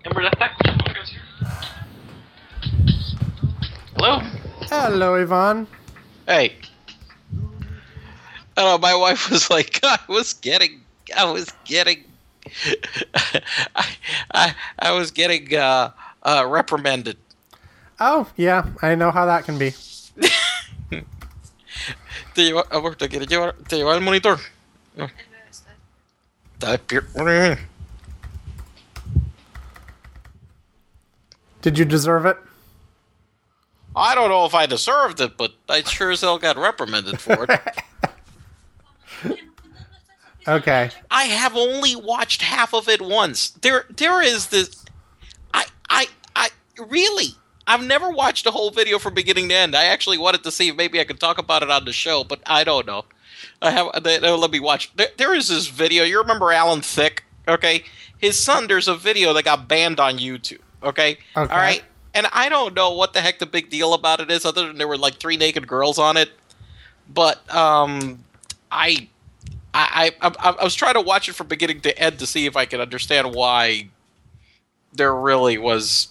Remember that goes here? Hello? Hello, Yvonne. Hey. I don't know, my wife was like, I was getting I was getting reprimanded. Oh, yeah, I know how that can be. ¿Te lleva el monitor? No. Está despierto. Did you deserve it? I don't know if I deserved it, but I sure as hell got reprimanded for it. Okay. I have only watched half of it once. There is this. I really. I've never watched a whole video from beginning to end. I actually wanted to see if maybe I could talk about it on the show, but I don't know. They let me watch. There is this video. You remember Alan Thicke? Okay, his son. There's a video that got banned on YouTube. Okay. All right. And I don't know what the heck the big deal about it is, other than there were like 3 naked girls on it. But I was trying to watch it from beginning to end to see if I could understand why there really was.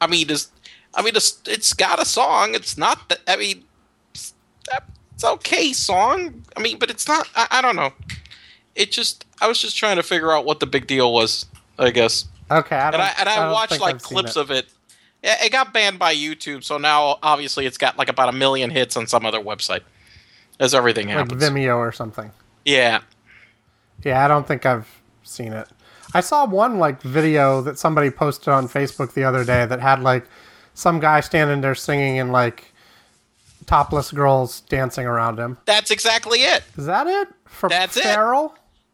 It's got a song. It's not that. It's okay song. But it's not. I don't know. I was just trying to figure out what the big deal was, I guess. Okay. I watched like clips of it. It got banned by YouTube, so now obviously it's got like about 1 million hits on some other website. As everything happens. Like Vimeo or something. Yeah. Yeah, I don't think I've seen it. I saw one like video that somebody posted on Facebook the other day that had like some guy standing there singing and like topless girls dancing around him. That's exactly it. Is that it? That's Feral?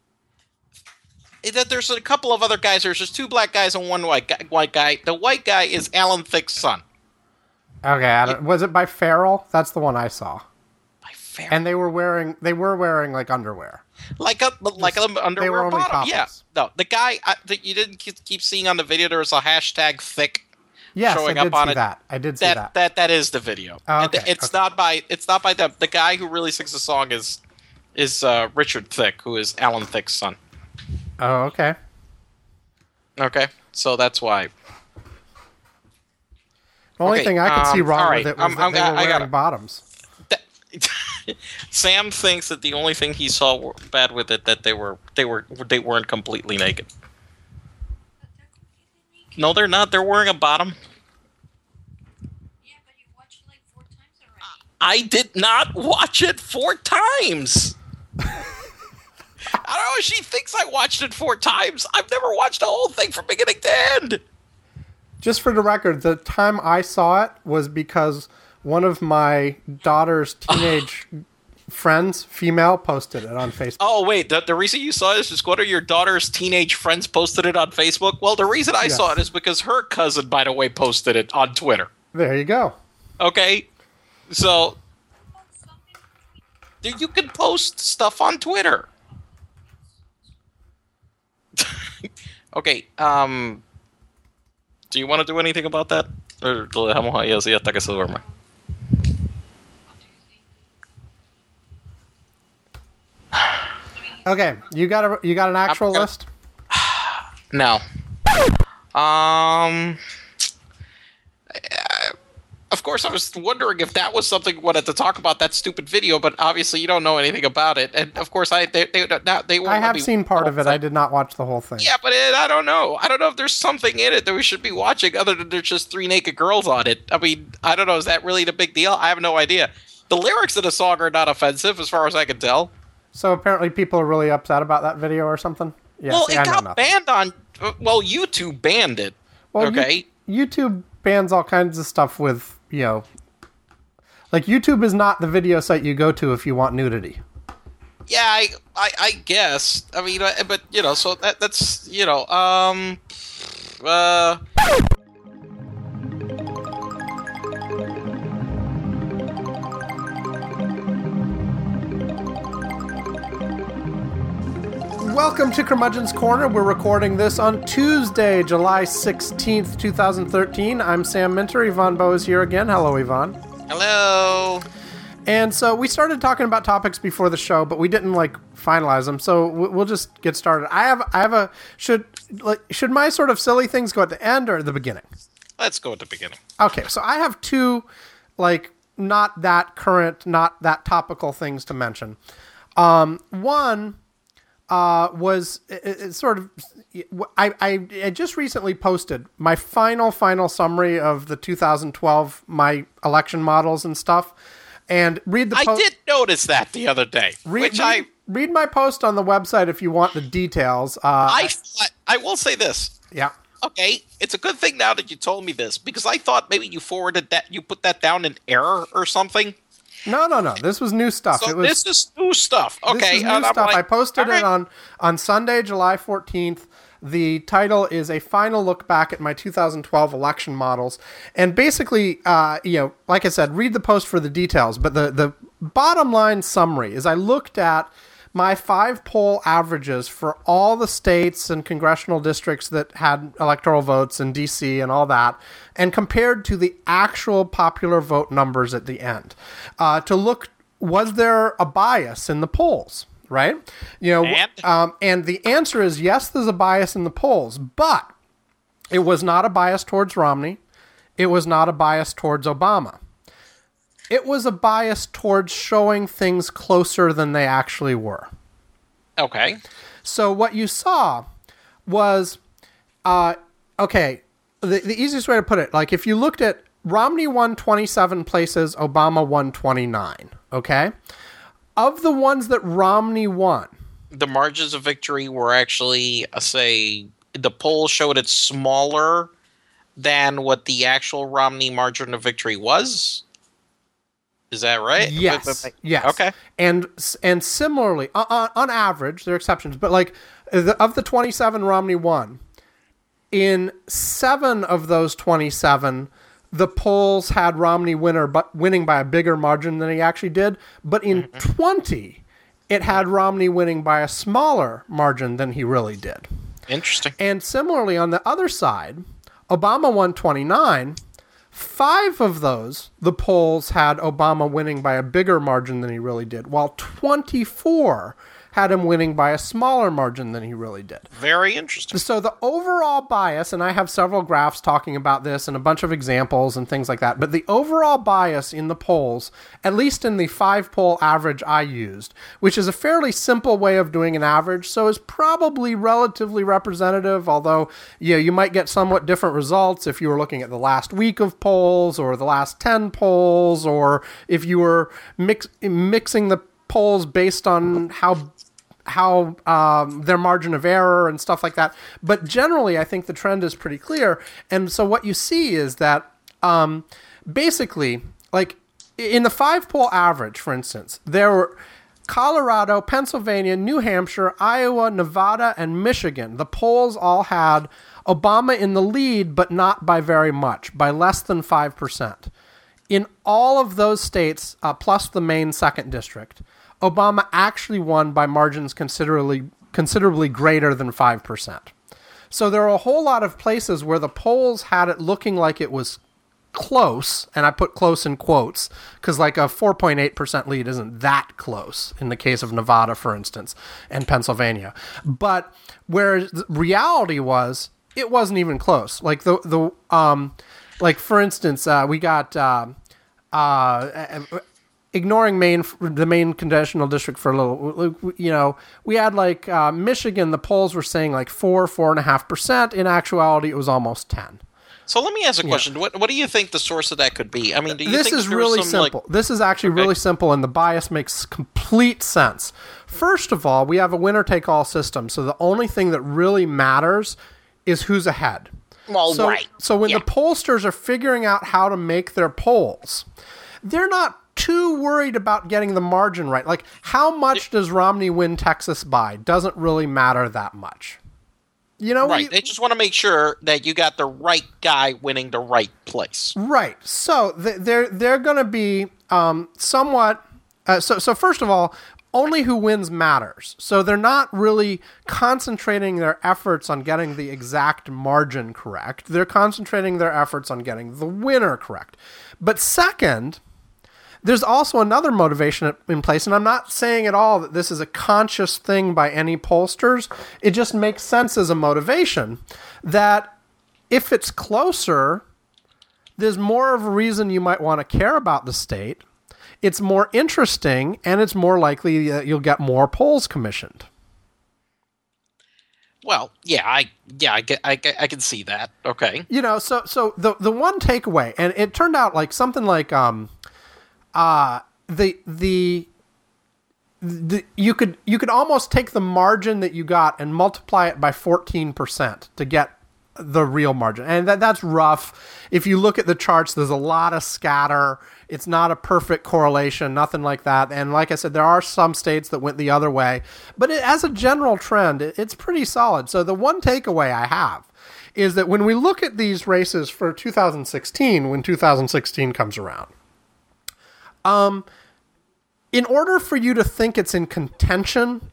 That there's a couple of other guys. There's just 2 black guys and 1 white guy. The white guy is Alan Thicke's son. Okay, was it by Feral? That's the one I saw. By Feral. And they were wearing like underwear. Like an underwear they were only bottom. topless. Yeah. No, the guy that you didn't keep seeing on the video. There was a hashtag Thick. Yes, showing I did up on see it. that. I did see that. That is the video. Oh, okay, It's not by them. The guy who really sings the song is Richard Thicke, who is Alan Thicke's son. Oh, okay. Okay, so that's why. The only thing I could see wrong with it was that they were wearing bottoms. Sam thinks that the only thing he saw bad with it that they weren't completely naked. No, they're not. They're wearing a bottom. Yeah, but you watched it like 4 times already. I did not watch it 4 times. I don't know. She thinks I watched it 4 times. I've never watched the whole thing from beginning to end. Just for the record, the time I saw it was because one of my daughter's teenage friends, female, posted it on Facebook. Oh, wait. The reason you saw this is one of your daughter's teenage friends posted it on Facebook? Well, the reason I saw it is because her cousin, by the way, posted it on Twitter. There you go. Okay? So, you can post stuff on Twitter. Okay, do you want to do anything about that? Or lo dejamos ahí así hasta que se duerma? Okay, you got an actual list? No. Of course, I was wondering if that was something we wanted to talk about, that stupid video, but obviously you don't know anything about it. And of course, they won't. I have seen part of it. I did not watch the whole thing. Yeah, but I don't know. I don't know if there's something in it that we should be watching other than there's just 3 naked girls on it. I don't know. Is that really the big deal? I have no idea. The lyrics of the song are not offensive, as far as I can tell. So apparently people are really upset about that video or something? Yeah, well, it got banned on... Well, YouTube banned it. Well, okay? YouTube bans all kinds of stuff with, like YouTube is not the video site you go to if you want nudity. Yeah, I guess. But, so that's, Welcome to Curmudgeon's Corner. We're recording this on Tuesday, July 16th, 2013. I'm Sam Minter. Yvonne Bowe is here again. Hello, Yvonne. Hello. And so we started talking about topics before the show, but we didn't finalize them. So we'll just get started. I have a like, should my sort of silly things go at the end or at the beginning? Let's go at the beginning. Okay, so I have two, like, not that current, not that topical things to mention. One was it sort of, I just recently posted my final summary of the 2012 my election models and stuff, and read the. I did notice that the other day, read my post on the website if you want the details. I will say this. Yeah. Okay, it's a good thing now that you told me this, because I thought maybe you forwarded that, you put that down in error or something. No. This was new stuff. So this is new stuff. Okay, this is new stuff. Like, I posted it on Sunday, July 14th. The title is A Final Look Back at My 2012 Election Models. And basically, like I said, read the post for the details. But the bottom line summary is I looked at my 5 poll averages for all the states and congressional districts that had electoral votes in D.C. and all that, and compared to the actual popular vote numbers at the end to look, was there a bias in the polls, right? And the answer is yes, there's a bias in the polls, but it was not a bias towards Romney. It was not a bias towards Obama. It was a bias towards showing things closer than they actually were. Okay. So what you saw was, the easiest way to put it, like if you looked at Romney won 27 places, Obama won 29, okay? Of the ones that Romney won, the margins of victory were actually, the poll showed it smaller than what the actual Romney margin of victory was. Is that right? Yes. Yes. Okay. And similarly, on average, there are exceptions, but like of the 27 Romney won, in 7 of those 27, the polls had Romney winning by a bigger margin than he actually did. But in 20, it had Romney winning by a smaller margin than he really did. Interesting. And similarly, on the other side, Obama won 29. 5 of those, the polls had Obama winning by a bigger margin than he really did, while 24 had him winning by a smaller margin than he really did. Very interesting. So the overall bias, and I have several graphs talking about this and a bunch of examples and things like that, but the overall bias in the polls, at least in the 5 poll average I used, which is a fairly simple way of doing an average, so is probably relatively representative, although you might get somewhat different results if you were looking at the last week of polls or the last 10 polls, or if you were mixing the polls based on how their margin of error and stuff like that. But generally, I think the trend is pretty clear. And so what you see is that basically, like in the 5 poll average, for instance, there were Colorado, Pennsylvania, New Hampshire, Iowa, Nevada, and Michigan. The polls all had Obama in the lead, but not by very much, by less than 5%. In all of those states, plus the Maine 2nd district, Obama actually won by margins considerably greater than 5%. So there are a whole lot of places where the polls had it looking like it was close, and I put close in quotes, because like a 4.8% lead isn't that close in the case of Nevada, for instance, and Pennsylvania. But where the reality was, it wasn't even close. Like like for instance, we got ignoring the Maine congressional district for a little, we had like Michigan, the polls were saying like 4.5%. In actuality, it was almost 10. So let me ask a question. What do you think the source of that could be? I mean, do you think this is really simple? This is actually really simple, and the bias makes complete sense. First of all, we have a winner-take-all system, so the only thing that really matters is who's ahead. Well, right. So when the pollsters are figuring out how to make their polls, they're not too worried about getting the margin right. Like, how much does Romney win Texas by? Doesn't really matter that much. Right. They just want to make sure that you got the right guy winning the right place. Right. So they're going to be somewhat. So first of all, only who wins matters. So they're not really concentrating their efforts on getting the exact margin correct. They're concentrating their efforts on getting the winner correct. But second, There's also another motivation in place, and I'm not saying at all that this is a conscious thing by any pollsters. It just makes sense as a motivation that if it's closer, there's more of a reason you might want to care about the state. It's more interesting, and it's more likely that you'll get more polls commissioned. Well, I can see that. Okay. So the one takeaway, and it turned out like something like you could almost take the margin that you got and multiply it by 14% to get the real margin, and that's rough. If you look at the charts, there's a lot of scatter. It's not a perfect correlation, nothing like that. And like I said, there are some states that went the other way, but as a general trend, it's pretty solid. So the one takeaway I have is that when we look at these races for 2016, when 2016 comes around, in order for you to think it's in contention,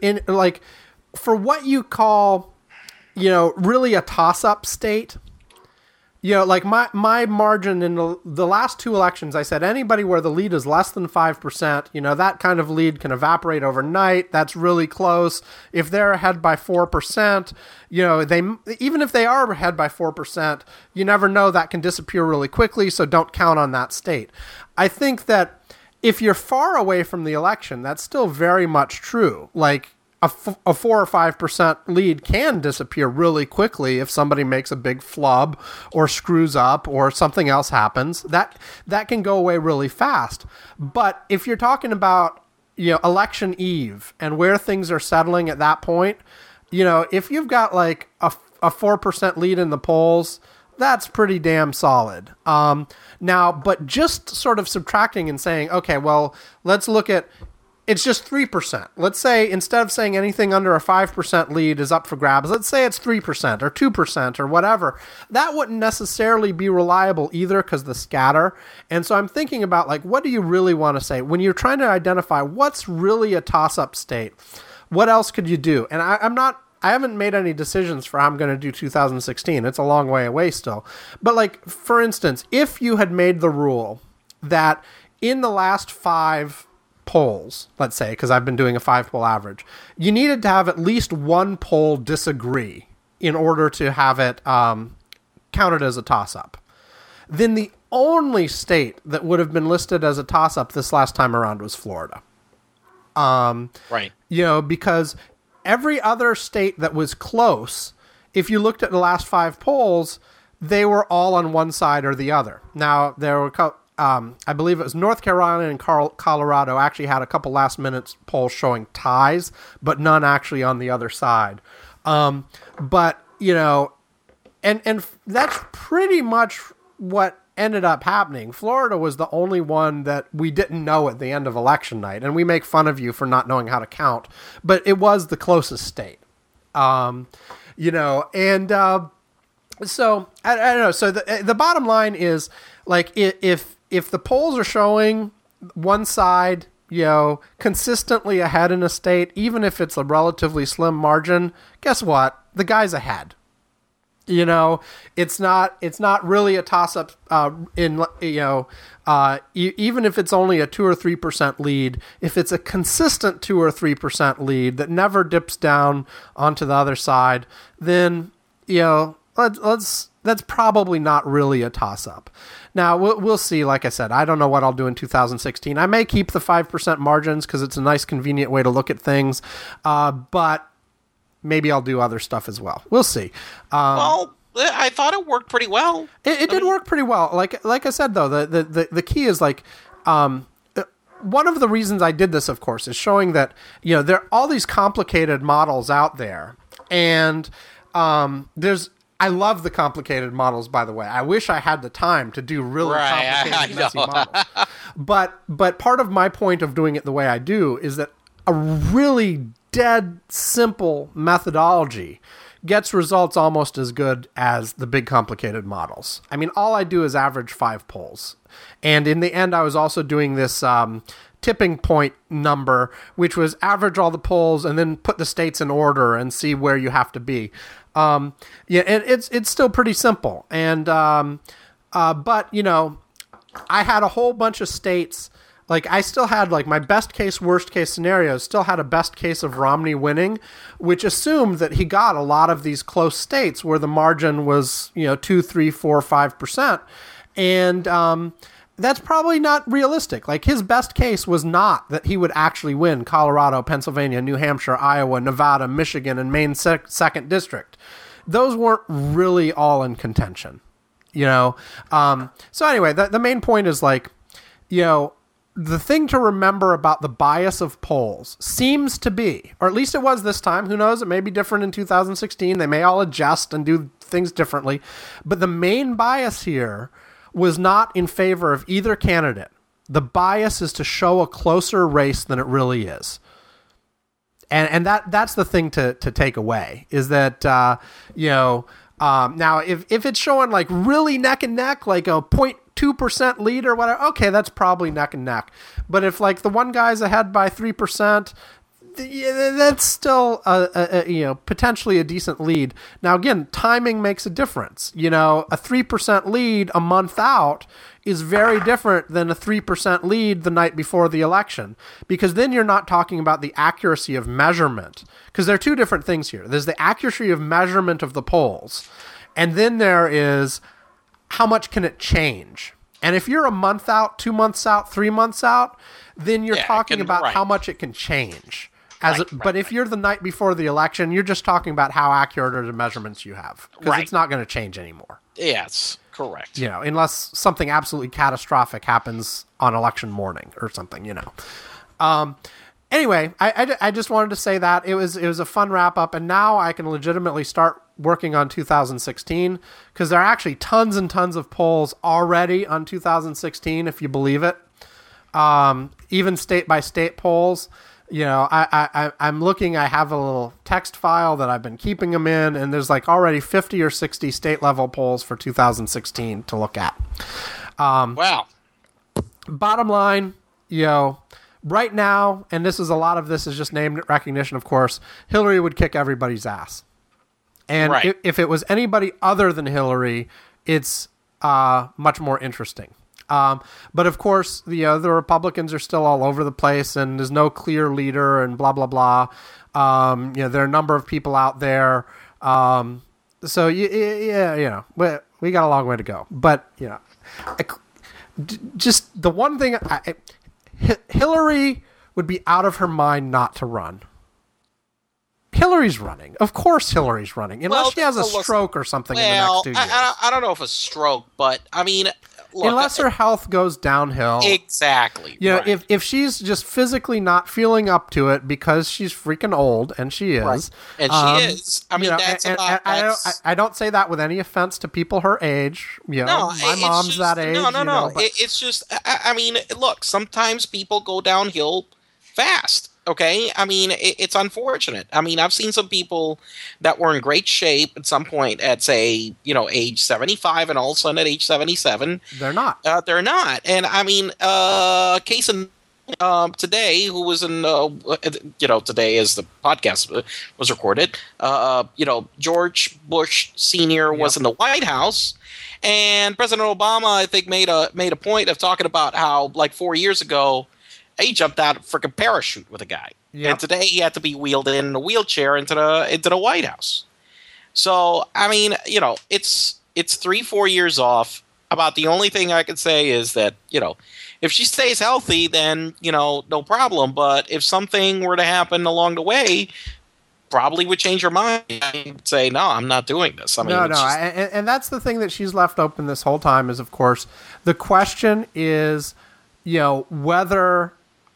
for what you call, really a toss-up state, like my margin in the last two elections, I said anybody where the lead is less than 5%, that kind of lead can evaporate overnight. That's really close. If they're ahead by 4%, even if they are ahead by 4%, you never know, that can disappear really quickly. So don't count on that state. I think that if you're far away from the election, that's still very much true. Like, a 4 or 5% lead can disappear really quickly if somebody makes a big flub or screws up or something else happens. That can go away really fast. But if you're talking about, election eve and where things are settling at that point, if you've got like a 4% lead in the polls, that's pretty damn solid. Now, but just sort of subtracting and saying, okay, well, let's look at, it's just 3%. Let's say instead of saying anything under a 5% lead is up for grabs, let's say it's 3% or 2% or whatever. That wouldn't necessarily be reliable either because the scatter. And so I'm thinking about, like, what do you really want to say? When you're trying to identify what's really a toss-up state, what else could you do? And I haven't made any decisions for how I'm going to do 2016. It's a long way away still. But, like, for instance, if you had made the rule that in the last 5 polls, let's say, because I've been doing a 5-poll average, you needed to have at least one poll disagree in order to have it counted as a toss-up. Then the only state that would have been listed as a toss-up this last time around was Florida. Right. Because every other state that was close, if you looked at the last 5 polls, they were all on one side or the other. Now, there were I believe it was North Carolina and Colorado actually had a couple last-minute polls showing ties, but none actually on the other side. And that's pretty much what ended up happening. Florida was the only one that we didn't know at the end of election night, and we make fun of you for not knowing how to count, but it was the closest state. So I don't know. So the bottom line is, like, if the polls are showing one side, consistently ahead in a state, even if it's a relatively slim margin, guess what? The guy's ahead. It's not really a toss-up even if it's only a 2 or 3% lead. If it's a consistent 2 or 3% lead that never dips down onto the other side, then that's probably not really a toss-up. Now, we'll see. Like I said, I don't know what I'll do in 2016. I may keep the 5% margins because it's a nice, convenient way to look at things, but maybe I'll do other stuff as well. We'll see. Well, I thought it worked pretty well. It did work pretty well. Like I said, though, the key is, like, one of the reasons I did this, of course, is showing that, there are all these complicated models out there, and I love the complicated models, by the way. I wish I had the time to do really complicated, messy models. But part of my point of doing it the way I do is that a really dead simple methodology gets results almost as good as the big complicated models. I mean, all I do is average 5 polls. And in the end, I was also doing this tipping point number, which was average all the polls and then put the states in order and see where you have to be. And it's still pretty simple. And but I had a whole bunch of states like I still had like my best case, worst case scenario, still had a best case of Romney winning, which assumed that he got a lot of these close states where the margin was, 2, 3, 4, 5%. And that's probably not realistic. Like his best case was not that he would actually win Colorado, Pennsylvania, New Hampshire, Iowa, Nevada, Michigan, and Maine 2nd District. Those weren't really all in contention, So anyway, the main point is like, the thing to remember about the bias of polls seems to be, or at least it was this time, who knows, it may be different in 2016. They may all adjust and do things differently. But the main bias here was not in favor of either candidate. The bias is to show a closer race than it really is. And that's the thing to take away, is that, now if it's showing like really neck and neck, like a 0.2% lead or whatever, okay, that's probably neck and neck. But if like the one guy's ahead by 3%, that's still potentially a decent lead. Now again, timing makes a difference. A 3% lead a month out is very different than a 3% lead the night before the election, because then you're not talking about the accuracy of measurement, because there are two different things here. There's the accuracy of measurement of the polls, and then there is how much can it change. And if you're a month out, 2 months out, 3 months out, then you're talking about how much it can change. But if you're the night before the election, you're just talking about how accurate are the measurements you have, because it's not going to change anymore. Yes, correct. Unless something absolutely catastrophic happens on election morning or something. Anyway, I just wanted to say that it was a fun wrap up, and now I can legitimately start working on 2016, because there are actually tons and tons of polls already on 2016, if you believe it. Even state by state polls. I'm looking, I have a little text file that I've been keeping them in, and there's like already 50 or 60 state level polls for 2016 to look at. Wow. Bottom line, right now, and a lot of this is just name recognition, of course, Hillary would kick everybody's ass. And if it was anybody other than Hillary, it's much more interesting. But of course, the Republicans are still all over the place, and there's no clear leader, and blah blah blah. There are a number of people out there. So we got a long way to go. But just the one thing, Hillary would be out of her mind not to run. Hillary's running. Of course Hillary's running. Unless she has a stroke or something in the next 2 years. I don't know if a stroke, but I mean... Look, unless her health goes downhill. Exactly. If she's just physically not feeling up to it because she's freaking old, and she is. Right. And she is. I mean, I don't say that with any offense to people her age. My mom's that age. No. It's just, I mean, look, sometimes people go downhill fast. Okay, I mean, it's unfortunate. I mean, I've seen some people that were in great shape at some point at, say, age 75, and all of a sudden at age 77, they're not. They're not. And I mean, case in today, who was in, today as the podcast was recorded, George Bush Sr. was in the White House. And President Obama, I think, made a point of talking about how, like 4 years ago, he jumped out of a freaking parachute with a guy. Yep. And today he had to be wheeled in a wheelchair into the White House. So, I mean, it's 3-4 years off. About the only thing I could say is that, if she stays healthy, then, no problem. But if something were to happen along the way, probably would change her mind and say, no, I'm not doing this. I mean, and that's the thing that she's left open this whole time is, of course, the question is, whether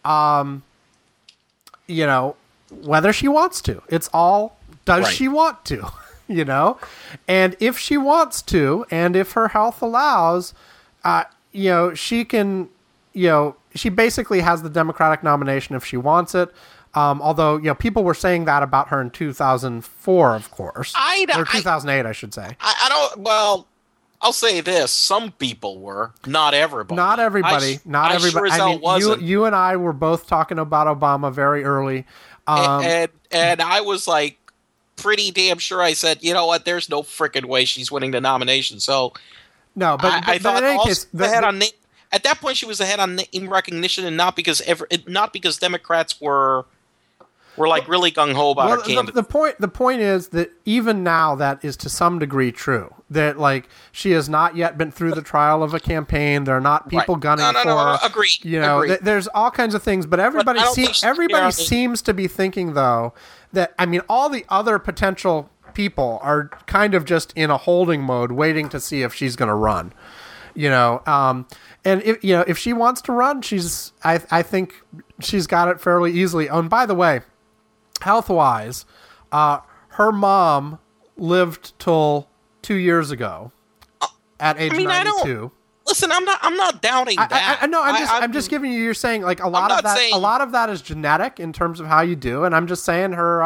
whether she wants to. It's all, does she want to, And if she wants to, and if her health allows, she can, she basically has the Democratic nomination if she wants it. Although, people were saying that about her in 2004, of course. Or 2008, I should say. I'll say this: some people were, not everybody. Not everybody. Sure as hell wasn't. You and I were both talking about Obama very early, and I was like pretty damn sure. I said, you know what? There's no freaking way she's winning the nomination. So no, but I thought in any case, At that point, she was ahead on name recognition, and not because Democrats were like really gung ho about her candidate. The point is that even now that is to some degree true. That like she has not yet been through the trial of a campaign. There are not people gunning for her. Agree. You know, Agree. There's all kinds of things, but everybody seems to be thinking though that all the other potential people are kind of just in a holding mode, waiting to see if she's going to run. You know, and if she wants to run, I think she's got it fairly easily. Oh, and by the way, health-wise, her mom lived till 2 years ago at age 92. Listen, I'm not doubting that. I know. I'm just giving you. You're saying like a lot of that is genetic in terms of how you do, and I'm just saying her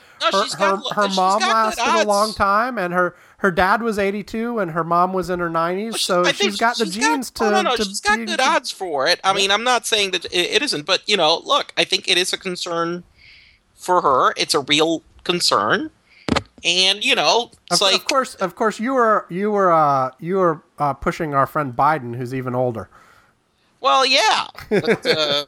mom lasted a long time, and her dad was 82, and her mom was in her 90s, so she's got the genes to. She's got good odds for it. I mean, I'm not saying that it isn't, but look, I think it is a concern for her. It's a real concern, and it's of course, you were pushing our friend Biden, who's even older. Well, yeah, but,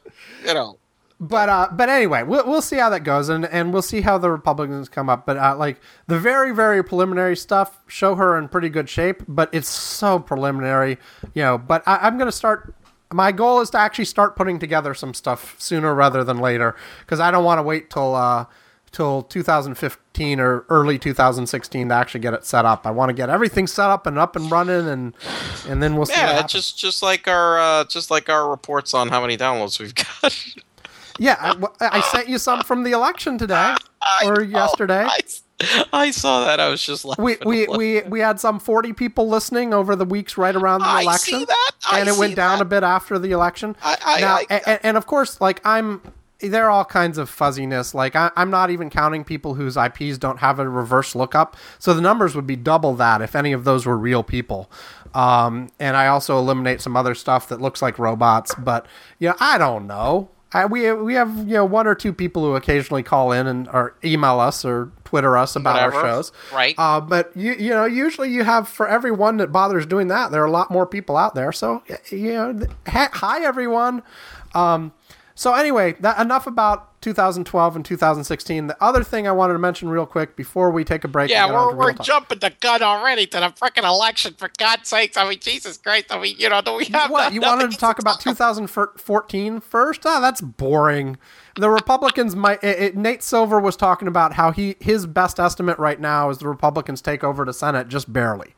But anyway, we'll see how that goes, and we'll see how the Republicans come up. But like the very, very preliminary stuff show her in pretty good shape, but it's so preliminary, But I'm going to start. My goal is to actually start putting together some stuff sooner rather than later, because I don't want to wait till 2015 or early 2016 to actually get it set up. I want to get everything set up and running, and then we'll see. Yeah, just like our reports on how many downloads we've got. Yeah, I sent you some from the election today yesterday. I saw that. I was just laughing. We had some 40 people listening over the weeks right around the election. I see that. And it went down a bit after the election. And of course, like there are all kinds of fuzziness. Like I'm not even counting people whose IPs don't have a reverse lookup. So the numbers would be double that if any of those were real people. And I also eliminate some other stuff that looks like robots. But I don't know. We have one or two people who occasionally call in or email us or Twitter us about our shows, right? But usually you have, for every one that bothers doing that, there are a lot more people out there. So hi everyone. So anyway, enough about 2012 and 2016. The other thing I wanted to mention real quick before we take a break. Yeah, we're jumping the gun already to the freaking election, for God's sakes. I mean, Jesus Christ. I mean, do we have what? You wanted to talk about 2014 first? Oh, that's boring. The Republicans Nate Silver was talking about how his best estimate right now is the Republicans take over the Senate just barely.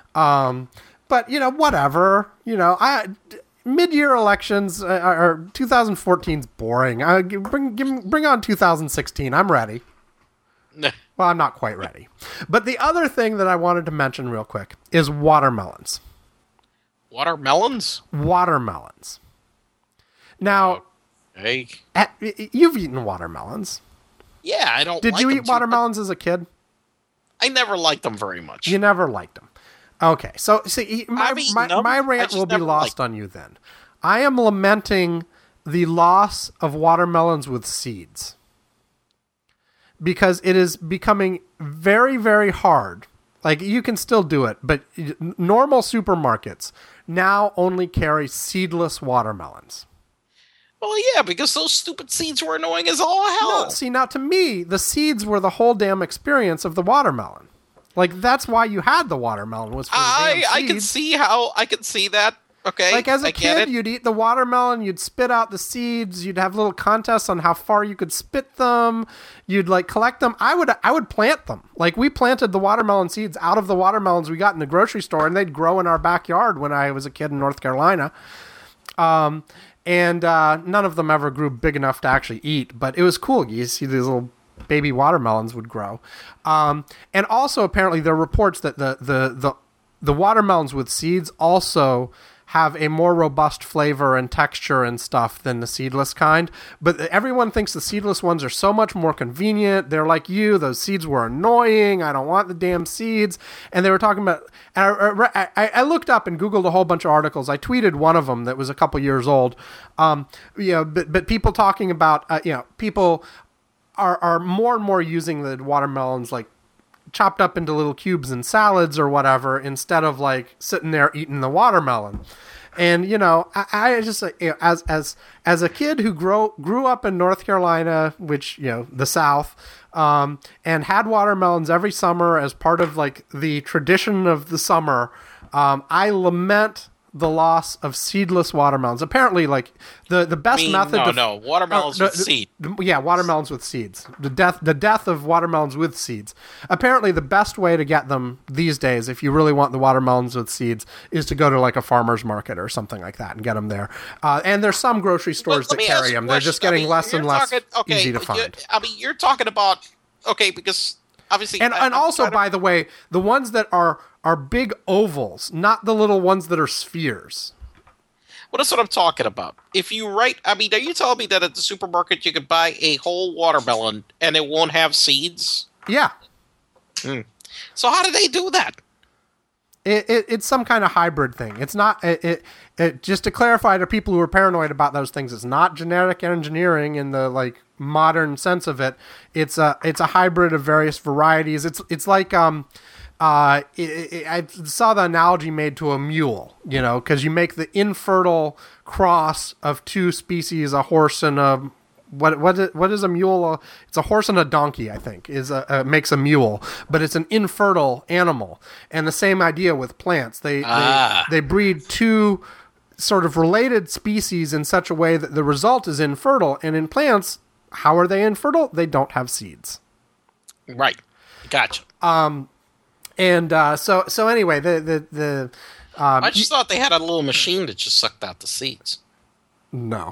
But whatever. Mid-year elections or 2014's boring. Bring on 2016. I'm ready. Well, I'm not quite ready. But the other thing that I wanted to mention real quick is watermelons. Watermelons? Watermelons. Now, hey, you've eaten watermelons. Yeah, I don't. Did you eat watermelons as a kid? I never liked them very much. You never liked them. Okay, so see, my rant will be lost on you then. I am lamenting the loss of watermelons with seeds because it is becoming very, very hard. Like, you can still do it, but normal supermarkets now only carry seedless watermelons. Well, yeah, because those stupid seeds were annoying as all hell. No, see, now to me, the seeds were the whole damn experience of the watermelon. Like, that's why you had the watermelon, was for the damn seeds. I can see that. Okay. Like, as a kid, you'd eat the watermelon, you'd spit out the seeds, you'd have little contests on how far you could spit them, you'd, like, collect them. I would plant them. Like, we planted the watermelon seeds out of the watermelons we got in the grocery store, and they'd grow in our backyard when I was a kid in North Carolina. And none of them ever grew big enough to actually eat, but it was cool. You see these little baby watermelons would grow. And also, apparently, there are reports that the watermelons with seeds also have a more robust flavor and texture and stuff than the seedless kind. But everyone thinks the seedless ones are so much more convenient. They're like you. Those seeds were annoying. I don't want the damn seeds. And they were talking about... I looked up and Googled a whole bunch of articles. I tweeted one of them that was a couple years old. But people talking about... people... are more and more using the watermelons like chopped up into little cubes in salads or whatever, instead of like sitting there eating the watermelon. And I just as a kid who grew up in North Carolina, which the South, and had watermelons every summer as part of like the tradition of the summer, I lament the loss of seedless watermelons. Apparently, like the best method. Watermelons with seed. Yeah, watermelons with seeds. The death of watermelons with seeds. Apparently, the best way to get them these days, if you really want the watermelons with seeds, is to go to like a farmer's market or something like that and get them there. And there's some grocery stores that carry them. They're just getting less and less easy to find. You're talking about because obviously, and also, by the way, the ones that are big ovals, not the little ones that are spheres. Well, that's what I'm talking about. If you are you telling me that at the supermarket you could buy a whole watermelon and it won't have seeds? Yeah. So how do they do that? It's some kind of hybrid thing. It's not. Just to clarify to people who are paranoid about those things, it's not genetic engineering in the like modern sense of it. It's a hybrid of various varieties. It's like I saw the analogy made to a mule, because you make the infertile cross of two species, a horse and a what is a mule? It's a horse and a donkey, I think, makes a mule, but it's an infertile animal. And the same idea with plants. They breed two sort of related species in such a way that the result is infertile. And in plants, how are they infertile? They don't have seeds. Right. Gotcha. And so anyway, the I just thought they had a little machine that just sucked out the seeds. No.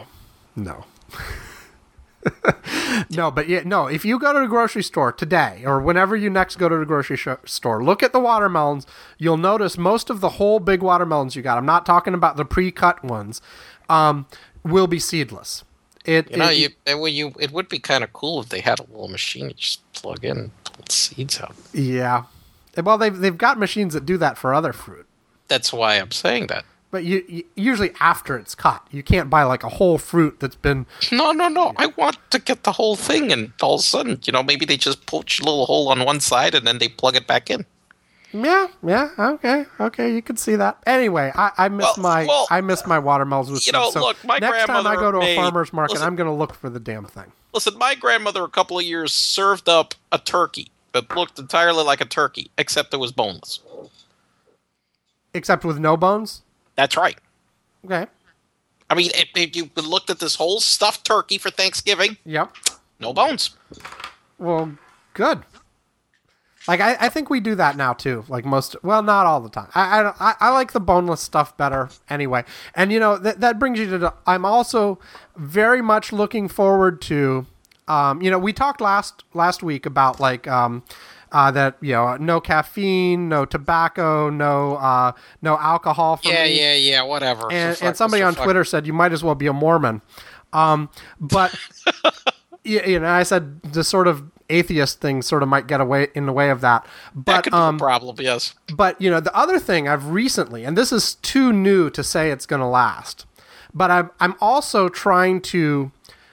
No, but if you go to the grocery store today or whenever you next go to the grocery store, look at the watermelons. You'll notice most of the whole big watermelons you got, I'm not talking about the pre-cut ones, will be seedless. It would be kind of cool if they had a little machine you just plug in and pull the seeds out. Yeah. Well, they've got machines that do that for other fruit. That's why I'm saying that. But you usually after it's cut. You can't buy like a whole fruit that's been... No. I want to get the whole thing, and all of a sudden, maybe they just poach a little hole on one side and then they plug it back in. Yeah, okay, you can see that. Anyway, I miss my watermelons with seeds. So look, my next time I go to a farmer's market, listen, I'm going to look for the damn thing. Listen, my grandmother a couple of years served up a turkey that looked entirely like a turkey, except it was boneless. Except with no bones? That's right. Okay. I mean, if you looked at this whole stuffed turkey for Thanksgiving, yep, no bones. Well, good. Like I think we do that now too. Like not all the time. I like the boneless stuff better anyway. And that brings you to. I'm also very much looking forward to. We talked last week about like that no caffeine, no tobacco, no alcohol. For me. Yeah, whatever. And somebody on Twitter said you might as well be a Mormon. But I said the sort of atheist thing sort of might get in the way of that. But that could be a problem, yes. But the other thing I've recently, and this is too new to say it's going to last, but I'm also trying to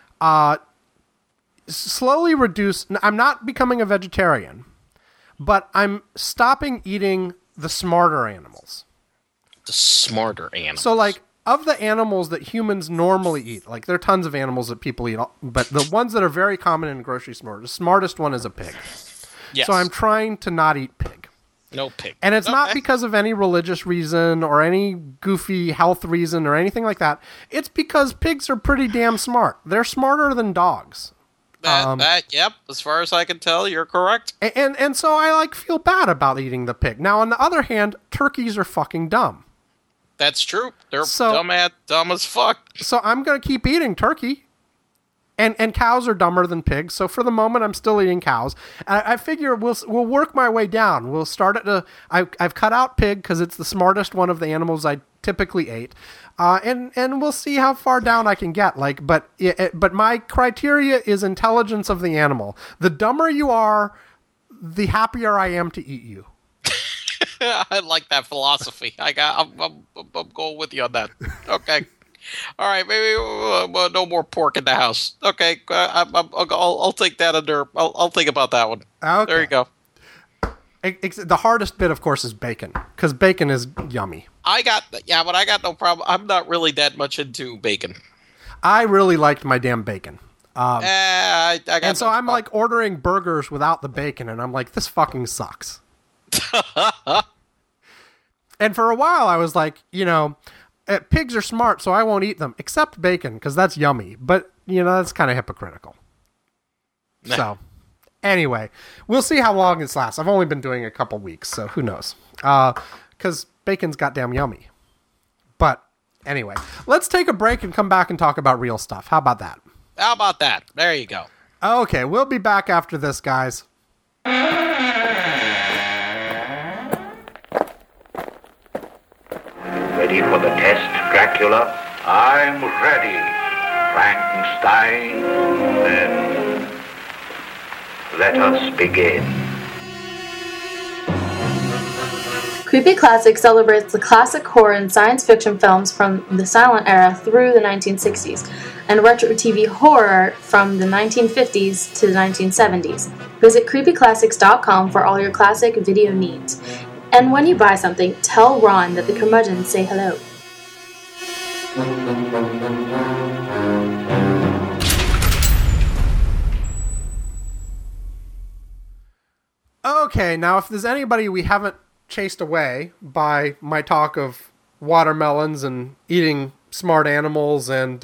slowly reduce. I'm not becoming a vegetarian, but I'm stopping eating the smarter animals. The smarter animals. So like, of the animals that humans normally eat, like there are tons of animals that people eat, but the ones that are very common in grocery stores, the smartest one is a pig. Yes. So I'm trying to not eat pig. No pig. And it's not because of any religious reason or any goofy health reason or anything like that. It's because pigs are pretty damn smart. They're smarter than dogs. Yep. As far as I can tell, you're correct. And so I feel bad about eating the pig. Now, on the other hand, turkeys are fucking dumb. That's true. They're dumb as fuck. So I'm going to keep eating turkey. And cows are dumber than pigs. So for the moment, I'm still eating cows. I figure we'll work my way down. We'll start at I've cut out pig because it's the smartest one of the animals I typically ate. And we'll see how far down I can get. But my criteria is intelligence of the animal. The dumber you are, the happier I am to eat you. I like that philosophy. I'm going with you on that. Okay. All right. Maybe no more pork in the house. Okay. I'll take that under. I'll think about that one. Okay. There you go. The hardest bit, of course, is bacon, because bacon is yummy. but I got no problem. I'm not really that much into bacon. I really liked my damn bacon. I got And so no I'm problem. like ordering burgers without the bacon, and I'm like, this fucking sucks. And for a while, I was like, pigs are smart, so I won't eat them, except bacon, because that's yummy. But, that's kind of hypocritical. So, anyway, we'll see how long this lasts. I've only been doing it a couple weeks, so who knows? Because bacon's goddamn yummy. But, anyway, let's take a break and come back and talk about real stuff. How about that? How about that? There you go. Okay, we'll be back after this, guys. Ready for the test, Dracula? I'm ready, Frankenstein. Then let us begin. Creepy Classic celebrates the classic horror and science fiction films from the silent era through the 1960s, and retro TV horror from the 1950s to the 1970s. Visit creepyclassics.com for all your classic video needs. And when you buy something, tell Ron that the curmudgeons say hello. Okay, now if there's anybody we haven't chased away by my talk of watermelons and eating smart animals and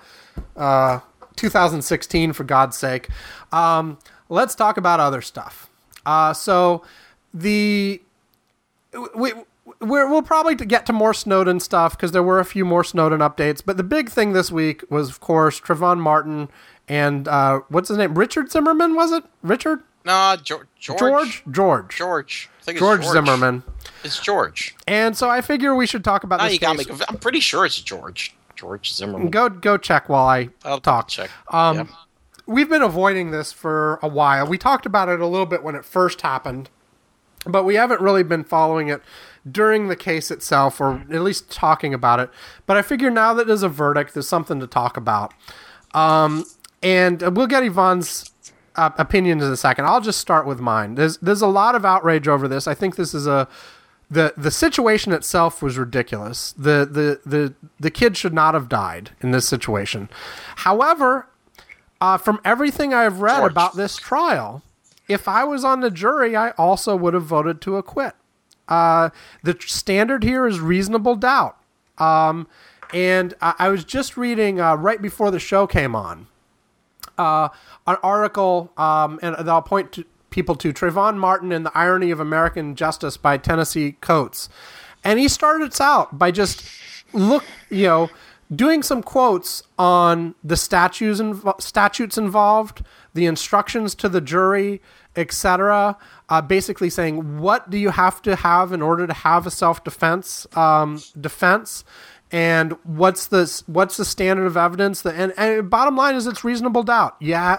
2016, for God's sake, let's talk about other stuff. We'll probably get to more Snowden stuff because there were a few more Snowden updates. But the big thing this week was, of course, Trayvon Martin and what's his name? Richard Zimmerman, was it? Richard? No, George. George. I think it's George Zimmerman. It's George. And so I figure we should talk about Now this you got me. case. I'm pretty sure it's George. George Zimmerman. Go check while I'll talk. check. We've been avoiding this for a while. We talked about it a little bit when it first happened, but we haven't really been following it during the case itself, or at least talking about it. But I figure now that there's a verdict, there's something to talk about. And we'll get Yvonne's opinions in a second. I'll just start with mine. There's a lot of outrage over this. I think this is the situation itself was ridiculous. The kid should not have died in this situation. However, from everything I've read about this trial, if I was on the jury, I also would have voted to acquit. The standard here is reasonable doubt. And I was just reading right before the show came on an article, and I'll point people to Trayvon Martin and the Irony of American Justice by Tennessee Coates. And he started out by just doing some quotes on the statutes involved, the instructions to the jury, etc. Basically saying, what do you have to have in order to have a self-defense defense? And what's the standard of evidence? And bottom line is, it's reasonable doubt. Yeah,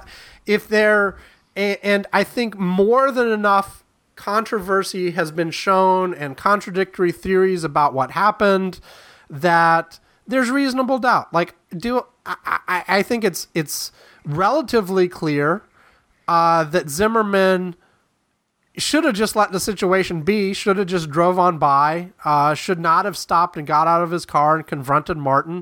and I think more than enough controversy has been shown and contradictory theories about what happened that there's reasonable doubt. I think it's relatively clear that Zimmerman should have just let the situation be, should have just drove on by, should not have stopped and got out of his car and confronted Martin.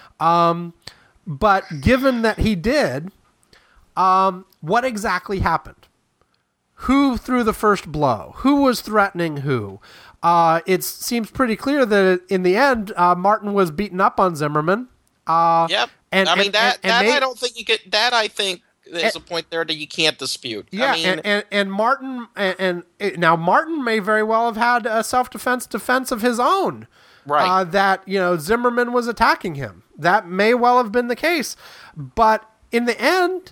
But given that he did, what exactly happened? Who threw the first blow? Who was threatening who? It seems pretty clear that in the end, Martin was beaten up on Zimmerman. Yep. And I don't think you could. That I think there's a point there that you can't dispute. Yeah, I mean, and Martin now Martin may very well have had a defense of his own. Right. That Zimmerman was attacking him. That may well have been the case, but in the end,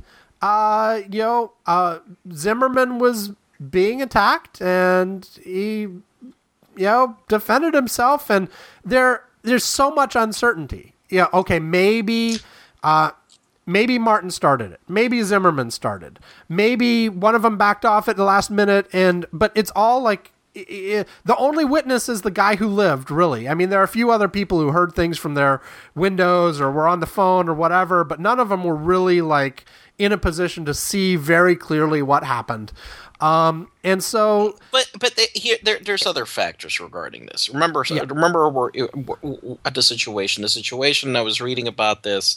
Zimmerman was being attacked, and he defended himself, and there's so much uncertainty. Yeah, okay, maybe Martin started it. Maybe Zimmerman started. Maybe one of them backed off at the last minute, but it's all the only witness is the guy who lived, really. I mean, there are a few other people who heard things from their windows or were on the phone or whatever, but none of them were really in a position to see very clearly what happened. And so, there's other factors regarding this. Remember at the situation. The situation, I was reading about this.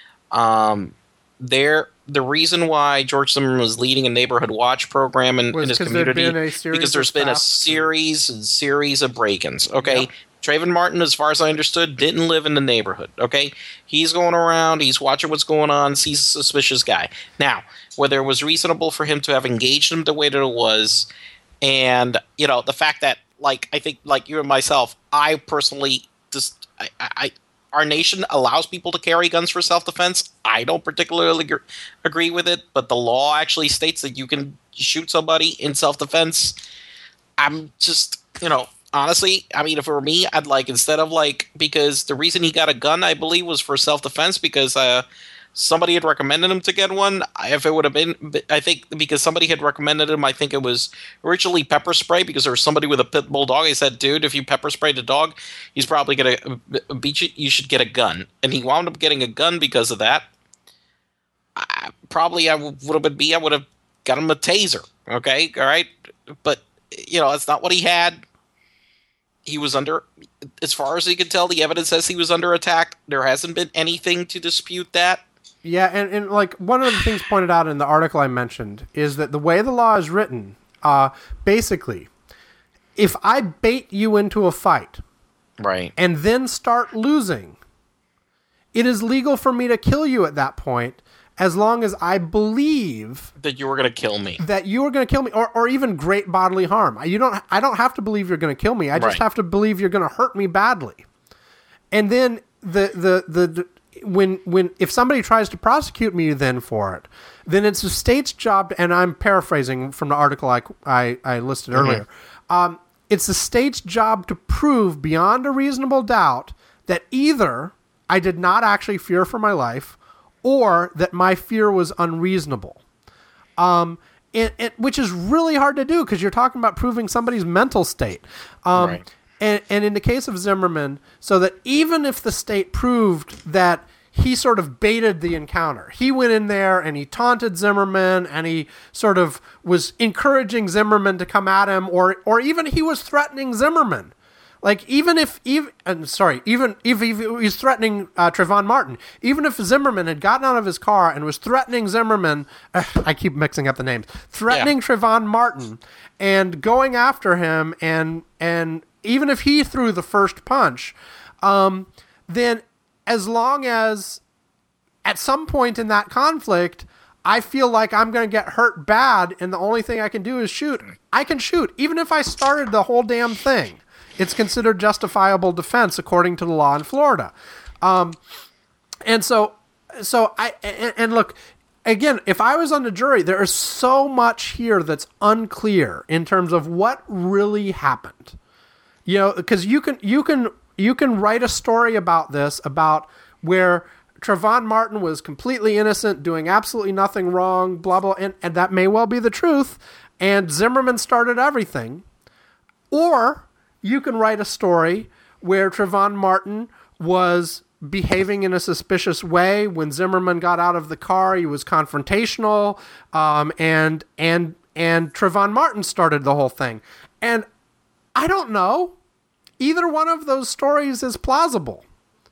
The reason why George Zimmerman was leading a neighborhood watch program in his community because there's been a series of break-ins. Okay. Yep. Trayvon Martin, as far as I understood, didn't live in the neighborhood, okay? He's going around, he's watching what's going on, sees a suspicious guy. Now, whether it was reasonable for him to have engaged him the way that it was, and, the fact that, I think, like you and myself, I personally just, our nation allows people to carry guns for self-defense. I don't particularly agree with it, but the law actually states that you can shoot somebody in self-defense. I'm just, honestly, I mean, if it were me, I'd instead of because the reason he got a gun, I believe, was for self-defense because somebody had recommended him to get one. If it would have been, I think because somebody had recommended him, I think it was originally pepper spray because there was somebody with a pit bull dog. He said, dude, if you pepper spray the dog, he's probably going to beat you. You should get a gun. And he wound up getting a gun because of that. I would have got him a taser. Okay. All right. But, that's not what he had. He was as far as he could tell, the evidence says he was under attack. There hasn't been anything to dispute that. Yeah, and one of the things pointed out in the article I mentioned is that the way the law is written, basically, if I bait you into a fight, right, and then start losing, it is legal for me to kill you at that point, as long as I believe that you were going to kill me. That you were going to kill me, or even great bodily harm. I don't have to believe you're going to kill me. I just have to believe you're going to hurt me badly. And then when if somebody tries to prosecute me then for it, then it's the state's job. And I'm paraphrasing from the article I listed earlier. It's the state's job to prove beyond a reasonable doubt that either I did not actually fear for my life, or that my fear was unreasonable, which is really hard to do because you're talking about proving somebody's mental state. And in the case of Zimmerman, so that even if the state proved that he sort of baited the encounter, he went in there and he taunted Zimmerman and he sort of was encouraging Zimmerman to come at him, or even he was threatening Zimmerman. Even if he was threatening Trayvon Martin, even if Zimmerman had gotten out of his car and was threatening Zimmerman, I keep mixing up the names, threatening Trayvon Martin and going after him, and even if he threw the first punch, then as long as at some point in that conflict, I feel like I'm going to get hurt bad and the only thing I can do is shoot, I can shoot, even if I started the whole damn thing. It's considered justifiable defense according to the law in Florida. And look, again, if I was on the jury, there is so much here that's unclear in terms of what really happened. Because you can write a story about this, about where Trayvon Martin was completely innocent, doing absolutely nothing wrong, blah, blah, and that may well be the truth, and Zimmerman started everything. Or you can write a story where Trayvon Martin was behaving in a suspicious way. When Zimmerman got out of the car, he was confrontational, and Trayvon Martin started the whole thing. And I don't know. Either one of those stories is plausible.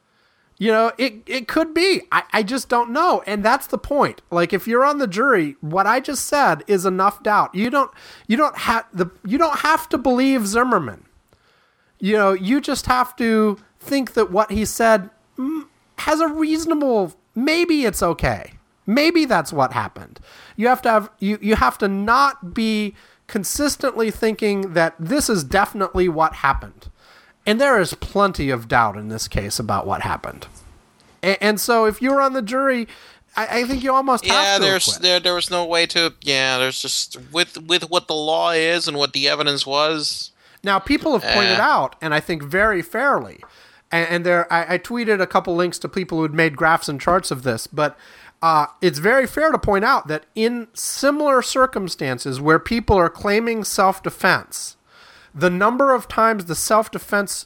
It could be. I just don't know. And that's the point. If you're on the jury, what I just said is enough doubt. You don't have to believe Zimmerman. You just have to think that what he said has a reasonable, maybe it's okay. Maybe that's what happened. You have to not be consistently thinking that this is definitely what happened. And there is plenty of doubt in this case about what happened. And so if you're on the jury, I think you almost have to. There was no way to. Yeah, there's just with what the law is and what the evidence was. Now, people have pointed out, and I think very fairly, and I tweeted a couple links to people who had made graphs and charts of this, but it's very fair to point out that in similar circumstances where people are claiming self-defense, the number of times the self-defense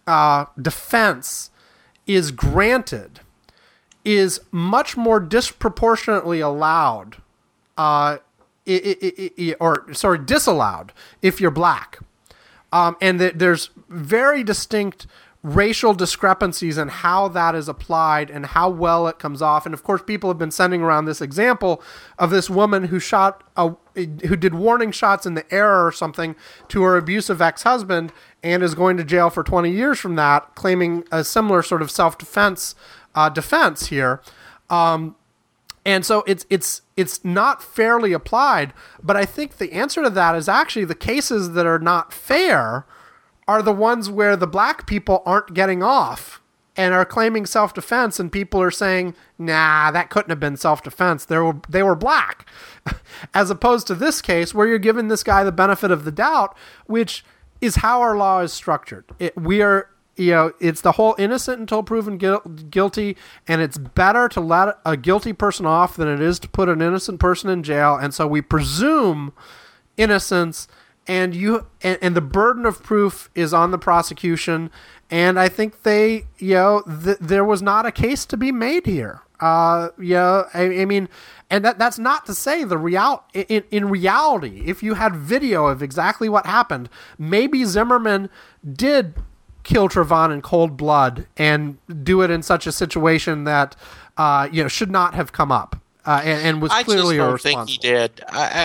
defense is granted is much more disproportionately allowed disallowed if you're black. And that there's very distinct racial discrepancies in how that is applied and how well it comes off. And of course, people have been sending around this example of this woman who did warning shots in the air or something to her abusive ex-husband and is going to jail for 20 years from that, claiming a similar sort of self-defense defense here. And so it's not fairly applied, but I think the answer to that is actually the cases that are not fair are the ones where the black people aren't getting off and are claiming self-defense, and people are saying, nah, that couldn't have been self-defense. They were black. As opposed to this case where you're giving this guy the benefit of the doubt, which is how our law is structured. It's the whole innocent until proven guilty, and it's better to let a guilty person off than it is to put an innocent person in jail. And so we presume innocence, and the burden of proof is on the prosecution. And I think there was not a case to be made here. I mean, and that's not to say in reality, if you had video of exactly what happened, maybe Zimmerman did kill Trayvon in cold blood and do it in such a situation that should not have come up and was clearly irresponsible. I just don't think he did.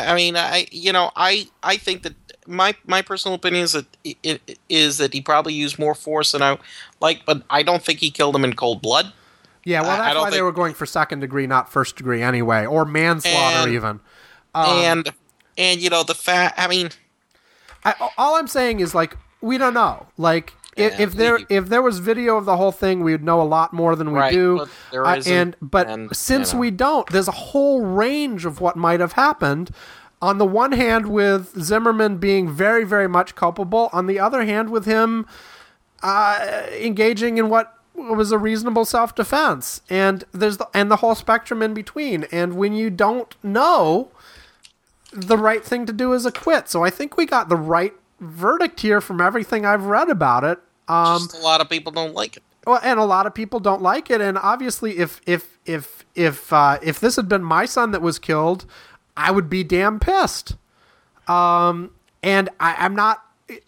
I think that my personal opinion is that he probably used more force than I like, but I don't think he killed him in cold blood. Yeah, well, that's why they were going for second degree, not first degree anyway, or manslaughter even. And the fact, I mean, all I'm saying is, like, we don't know. Like, if there was video of the whole thing, we would know a lot more than we do. But there isn't, since we don't, there's a whole range of what might have happened. On the one hand, with Zimmerman being very, very much culpable. On the other hand, with him engaging in what was a reasonable self-defense. And there's the whole spectrum in between. And when you don't know, the right thing to do is acquit. So I think we got the right verdict here from everything I've read about it. Just a lot of people don't like it. Well, and a lot of people don't like it. And obviously, if this had been my son that was killed, I would be damn pissed. And I'm not,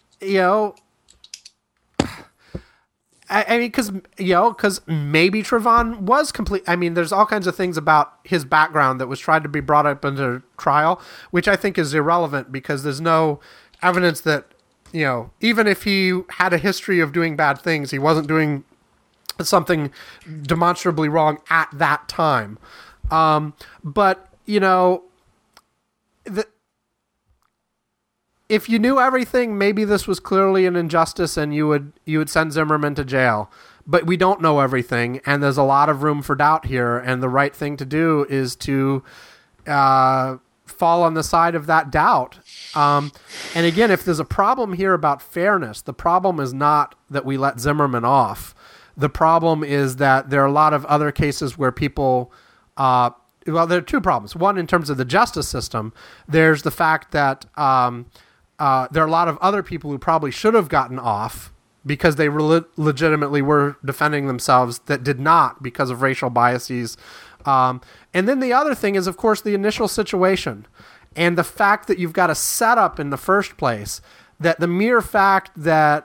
I mean, because maybe Trayvon was complete. I mean, there's all kinds of things about his background that was tried to be brought up into trial, which I think is irrelevant because there's no evidence that, even if he had a history of doing bad things, he wasn't doing something demonstrably wrong at that time. But if you knew everything, maybe this was clearly an injustice and you would send Zimmerman to jail. But we don't know everything, and there's a lot of room for doubt here, and the right thing to do is to fall on the side of that doubt. And again, if there's a problem here about fairness, the problem is not that we let Zimmerman off. The problem is that there are a lot of other cases where people... there are two problems. One, in terms of the justice system, there's the fact that there are a lot of other people who probably should have gotten off because they legitimately were defending themselves that did not because of racial biases. And then the other thing is, of course, the initial situation and the fact that you've got a setup in the first place, that the mere fact that,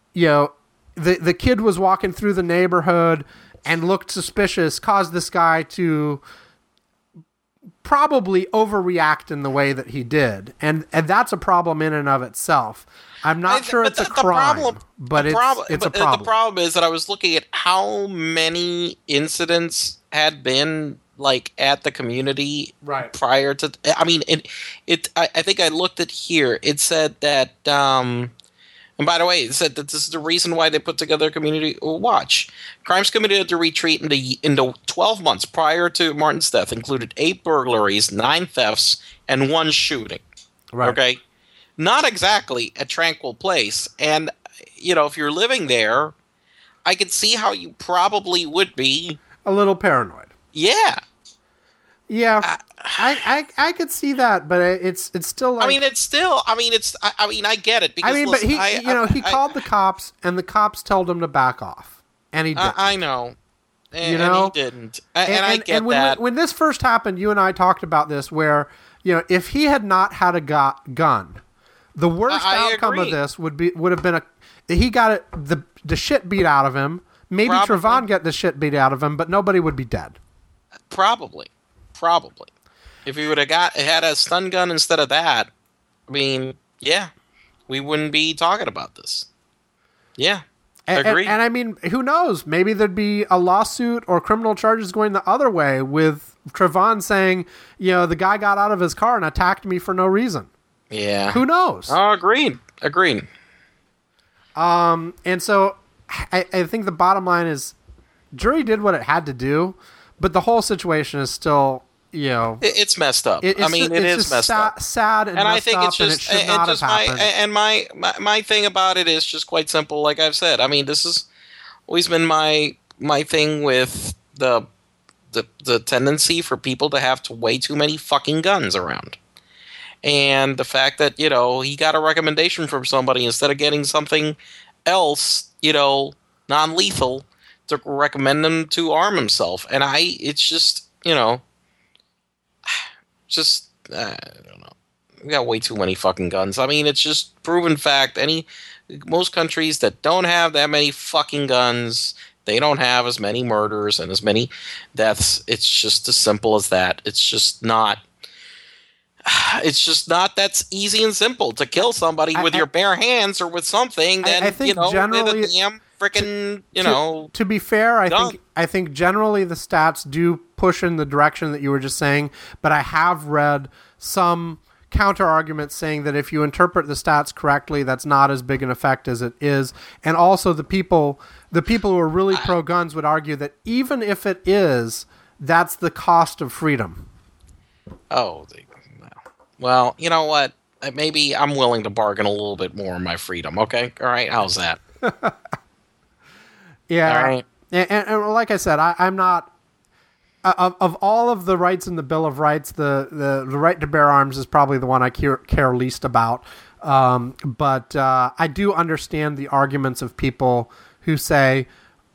the kid was walking through the neighborhood and looked suspicious caused this guy to probably overreact in the way that he did. And that's a problem in and of itself. I'm not sure it's a crime, but it's a problem. The problem is that I was looking at how many incidents had been like at the community prior to. I mean, I think I looked at here. It said that. And by the way, it said that this is the reason why they put together a community watch. Crimes committed at the retreat in the 12 months prior to Martin's death included 8 burglaries, 9 thefts, and 1 shooting. Right. Okay? Not exactly a tranquil place. And, if you're living there, I could see how you probably would be. A little paranoid. Yeah. Yeah, I could see that, but it's still like... I get it. Because, but he called the cops, and the cops told him to back off, and he didn't. I know. And he didn't. And I get that. When this first happened, you and I talked about this, where, if he had not had a gun, the worst I outcome agree. of this would have been he got the shit beat out of him. Maybe Probably. Trevon get the shit beat out of him, but nobody would be dead. Probably. If he would have had a stun gun instead of that, I mean, yeah, we wouldn't be talking about this. Yeah, agreed. And I mean, who knows? Maybe there'd be a lawsuit or criminal charges going the other way with Trevon saying, the guy got out of his car and attacked me for no reason. Yeah. Who knows? Oh, agreed. And so I think the bottom line is jury did what it had to do, but the whole situation is still, It's messed up. It is messed up. Sad and I messed think up, it's and it just, should not have happened. my thing about it is just quite simple. Like I've said, I mean, this has always been my thing with the tendency for people to have way too many fucking guns around. And the fact that, he got a recommendation from somebody instead of getting something else, non-lethal, to recommend him to arm himself. And it's just, I don't know. We got way too many fucking guns. I mean, it's just proven fact. Most countries that don't have that many fucking guns, they don't have as many murders and as many deaths. It's just as simple as that. It's just not that's easy and simple to kill somebody with your bare hands or with something. Then I think generally, with a damn freaking To be fair, I think generally the stats do push in the direction that you were just saying, but I have read some counter arguments saying that if you interpret the stats correctly, that's not as big an effect as it is. And also the people who are really pro guns would argue that even if it is, that's the cost of freedom. Oh, well, you know what? Maybe I'm willing to bargain a little bit more on my freedom. Okay, all right. How's that? Yeah, all right. And like I said, I'm not of all of the rights in the Bill of Rights. The right to bear arms is probably the one I care least about. But I do understand the arguments of people who say,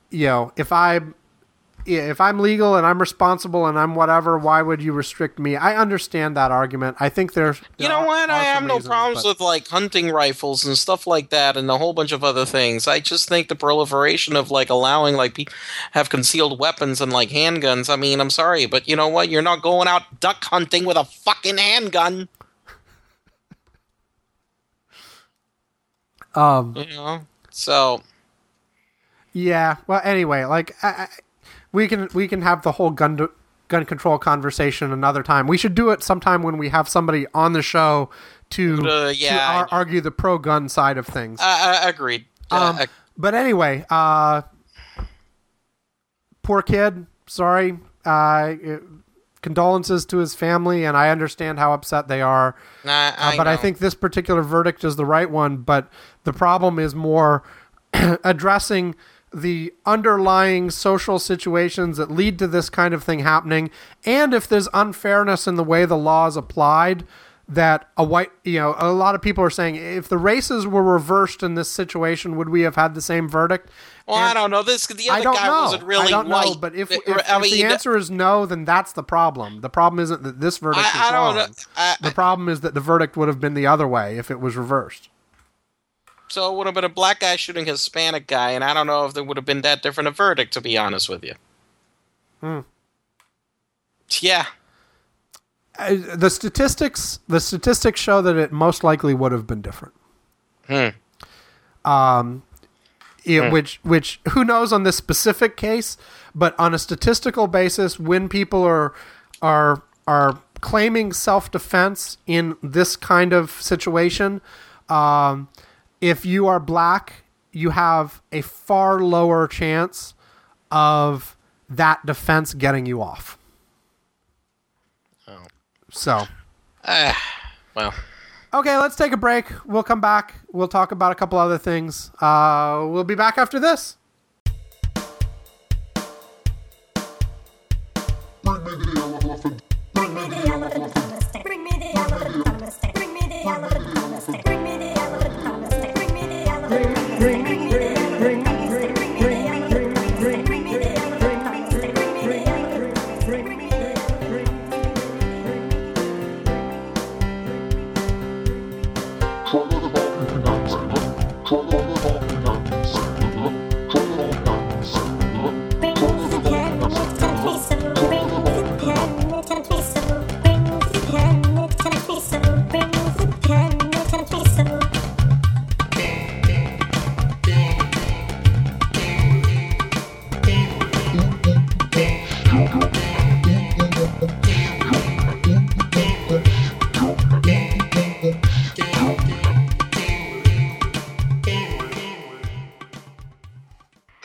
if I'm legal and I'm responsible and I'm whatever, why would you restrict me? I understand that argument. I think there's... You know what? I have no problems with hunting rifles and stuff like that and a whole bunch of other things. I just think the proliferation of allowing people have concealed weapons and handguns. I mean, I'm sorry, but you know what? You're not going out duck hunting with a fucking handgun. So... Yeah. Well, anyway, we can have the whole gun control conversation another time. We should do it sometime when we have somebody on the show to argue the pro gun side of things. Agreed. But anyway, poor kid. Sorry. Condolences to his family, and I understand how upset they are. I think this particular verdict is the right one. But the problem is more addressing the underlying social situations that lead to this kind of thing happening, and if there's unfairness in the way the law is applied, that a lot of people are saying, if the races were reversed in this situation, would we have had the same verdict? Well, I don't know. The other guy wasn't really I don't white. know, but if the answer is no, then that's the problem. The problem isn't that this verdict is wrong. The problem is that the verdict would have been the other way if it was reversed. So it would have been a black guy shooting a Hispanic guy, and I don't know if there would have been that different a verdict, to be honest with you. Yeah. The statistics show that it most likely would have been different. Which who knows on this specific case, but on a statistical basis, when people are claiming self-defense in this kind of situation, if you are black, you have a far lower chance of that defense getting you off. Oh. So. Well. Okay, let's take a break. We'll come back. We'll talk about a couple other things. We'll be back after this. Bring me the elephant. Bring me the elephant on the stick. Bring me the elephant on the stick. Bring me the elephant on the stick. Bring me the elephant on the stick. Bring me the elephant on the stick. Bring me the elephant on the stick. Bring me the elephant on the stick. Bring me the elephant on the stick. Bring me the elephant on the stick. Bring me the elephant.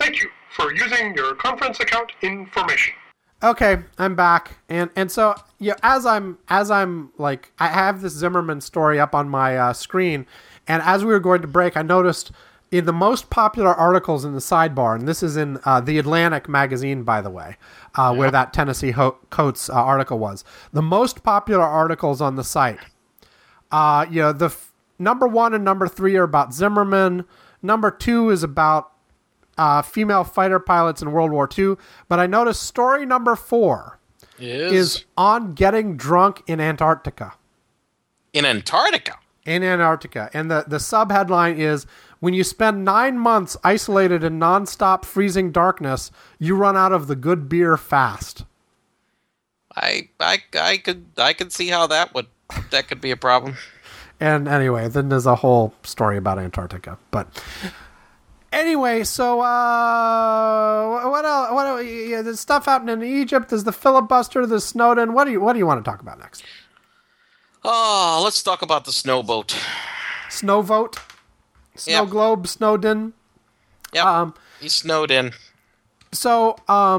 Thank you for using your conference account information. Okay, I'm back, and so yeah, as I'm like, I have this Zimmerman story up on my screen, and as we were going to break, I noticed in the most popular articles in the sidebar, and this is in the Atlantic magazine, by the way, where that Tennessee Coates article was, the most popular articles on the site. The number 1 and number 3 are about Zimmerman. Number 2 is about female fighter pilots in World War II. But I noticed story number 4 is on getting drunk in Antarctica. In Antarctica? In Antarctica. And the sub-headline is, when you spend 9 months isolated in nonstop freezing darkness, you run out of the good beer fast. I could see how that could be a problem. And anyway, then there's a whole story about Antarctica. But anyway, so what else? There's stuff happening in Egypt. There's the filibuster. There's Snowden. What do you want to talk about next? Oh, let's talk about the snow boat. Snow vote. Snow Yep. globe. Snowden. Yep. He snowed in. So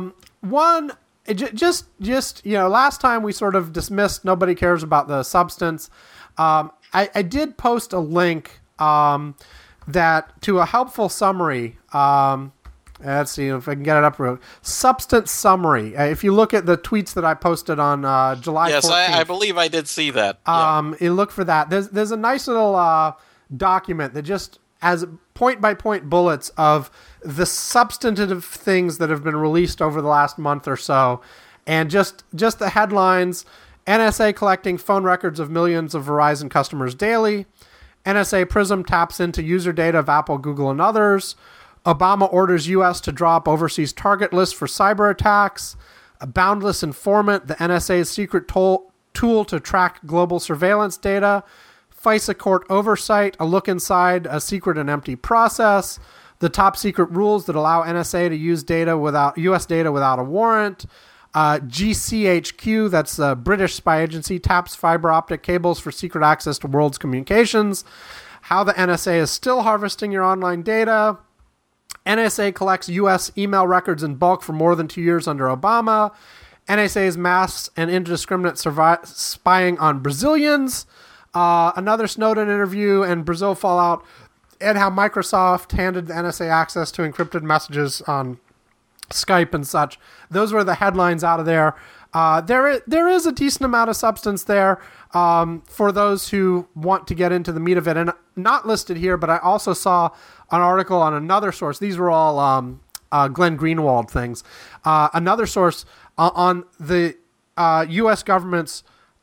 last time we sort of dismissed. Nobody cares about the substance. I did post a link that to a helpful summary. Let's see if I can get it up. Substance summary. If you look at the tweets that I posted on July 14th. Yes, I believe I did see that. You look for that. There's a nice little document that just as point-by-point bullets of the substantive things that have been released over the last month or so, and just the headlines. NSA collecting phone records of millions of Verizon customers daily. NSA Prism taps into user data of Apple, Google, and others. Obama orders U.S. to drop overseas target list for cyber attacks. A boundless informant, the NSA's secret tool to track global surveillance data. FISA court oversight, a look inside a secret and empty process. The top secret rules that allow NSA to use U.S. data without a warrant. GCHQ, that's the British spy agency, taps fiber optic cables for secret access to world's communications. How the NSA is still harvesting your online data. NSA collects U.S. email records in bulk for more than 2 years under Obama. NSA's mass and indiscriminate spying on Brazilians. Another Snowden interview and Brazil fallout. And how Microsoft handed the NSA access to encrypted messages on Skype and such. Those were the headlines out of there. There is a decent amount of substance there for those who want to get into the meat of it. And not listed here, but I also saw an article on another source. These were all Glenn Greenwald things. Another source on the U.S. government's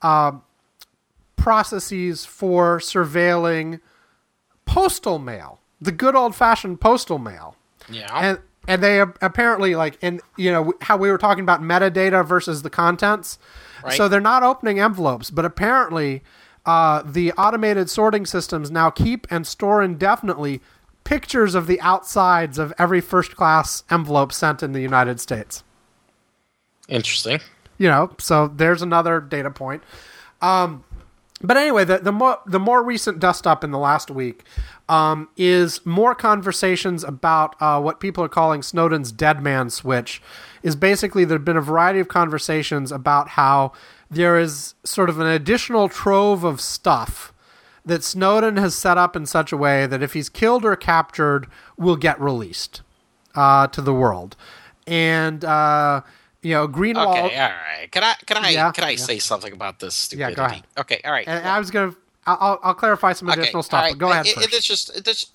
processes for surveilling postal mail, the good old-fashioned postal mail. Yeah. And they apparently, like, in, how we were talking about metadata versus the contents. Right. So they're not opening envelopes, but apparently the automated sorting systems now keep and store indefinitely pictures of the outsides of every first-class envelope sent in the United States. Interesting. So there's another data point. But anyway, the more recent dust up in the last week is more conversations about what people are calling Snowden's dead man switch. Is basically there have been a variety of conversations about how there is sort of an additional trove of stuff that Snowden has set up in such a way that if he's killed or captured, will get released to the world. And Greenwald. Okay, all right. Can I say something about this stupidity? Yeah, go ahead. Okay, all right. And I was gonna. I'll clarify some additional stuff. All right. But go ahead first. It's just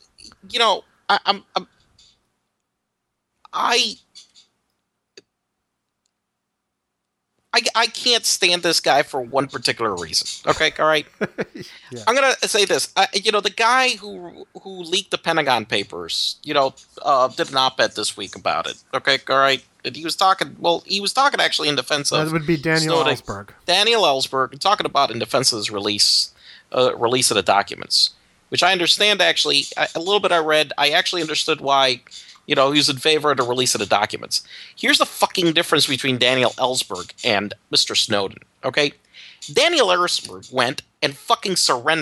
I can't stand this guy for one particular reason. Okay, all right. Yeah. I'm gonna say this. The guy who leaked the Pentagon Papers, did an op-ed this week about it. Okay, all right. And he was talking. Well, he was talking actually in defense of. That would be Daniel Snowden. Ellsberg. Daniel Ellsberg talking about in defense of his release of the documents, which I understand actually a little bit. I read. I actually understood why. He was in favor of the release of the documents. Here's the fucking difference between Daniel Ellsberg and Mr. Snowden, okay? Daniel Ellsberg went and fucking surrendered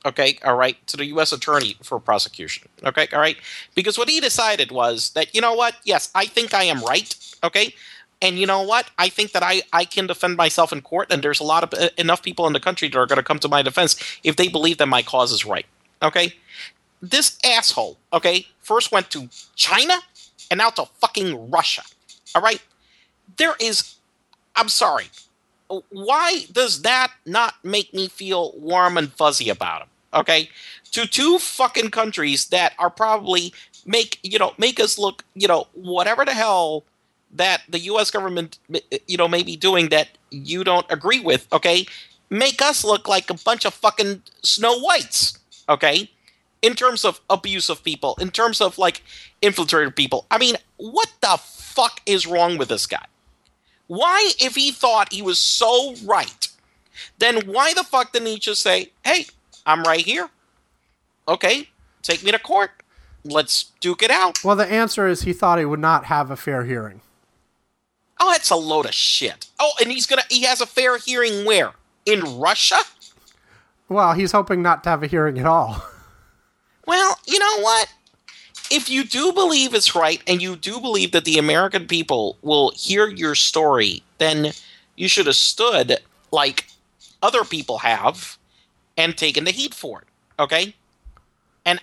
okay, all right, to the U.S. attorney for prosecution, okay, all right, because what he decided was that, you know what, yes, I think I am right, okay, and you know what, I think that I can defend myself in court, and there's a lot of enough people in the country that are going to come to my defense if they believe that my cause is right, okay. This asshole, okay, first went to China and now to fucking Russia, all right. I'm sorry. Why does that not make me feel warm and fuzzy about him? Okay, to two fucking countries that are probably make us look, whatever the hell that the U.S. government, may be doing that you don't agree with. Okay, make us look like a bunch of fucking Snow Whites. Okay, in terms of abuse of people, in terms of like infiltrated people. I mean, what the fuck is wrong with this guy? Why, if he thought he was so right, then why the fuck didn't he just say, hey, I'm right here. Okay, take me to court. Let's duke it out. Well, the answer is he thought he would not have a fair hearing. Oh, that's a load of shit. Oh, and he has a fair hearing where? In Russia? Well, he's hoping not to have a hearing at all. Well, you know what? If you do believe it's right, and you do believe that the American people will hear your story, then you should have stood like other people have and taken the heat for it. Okay? And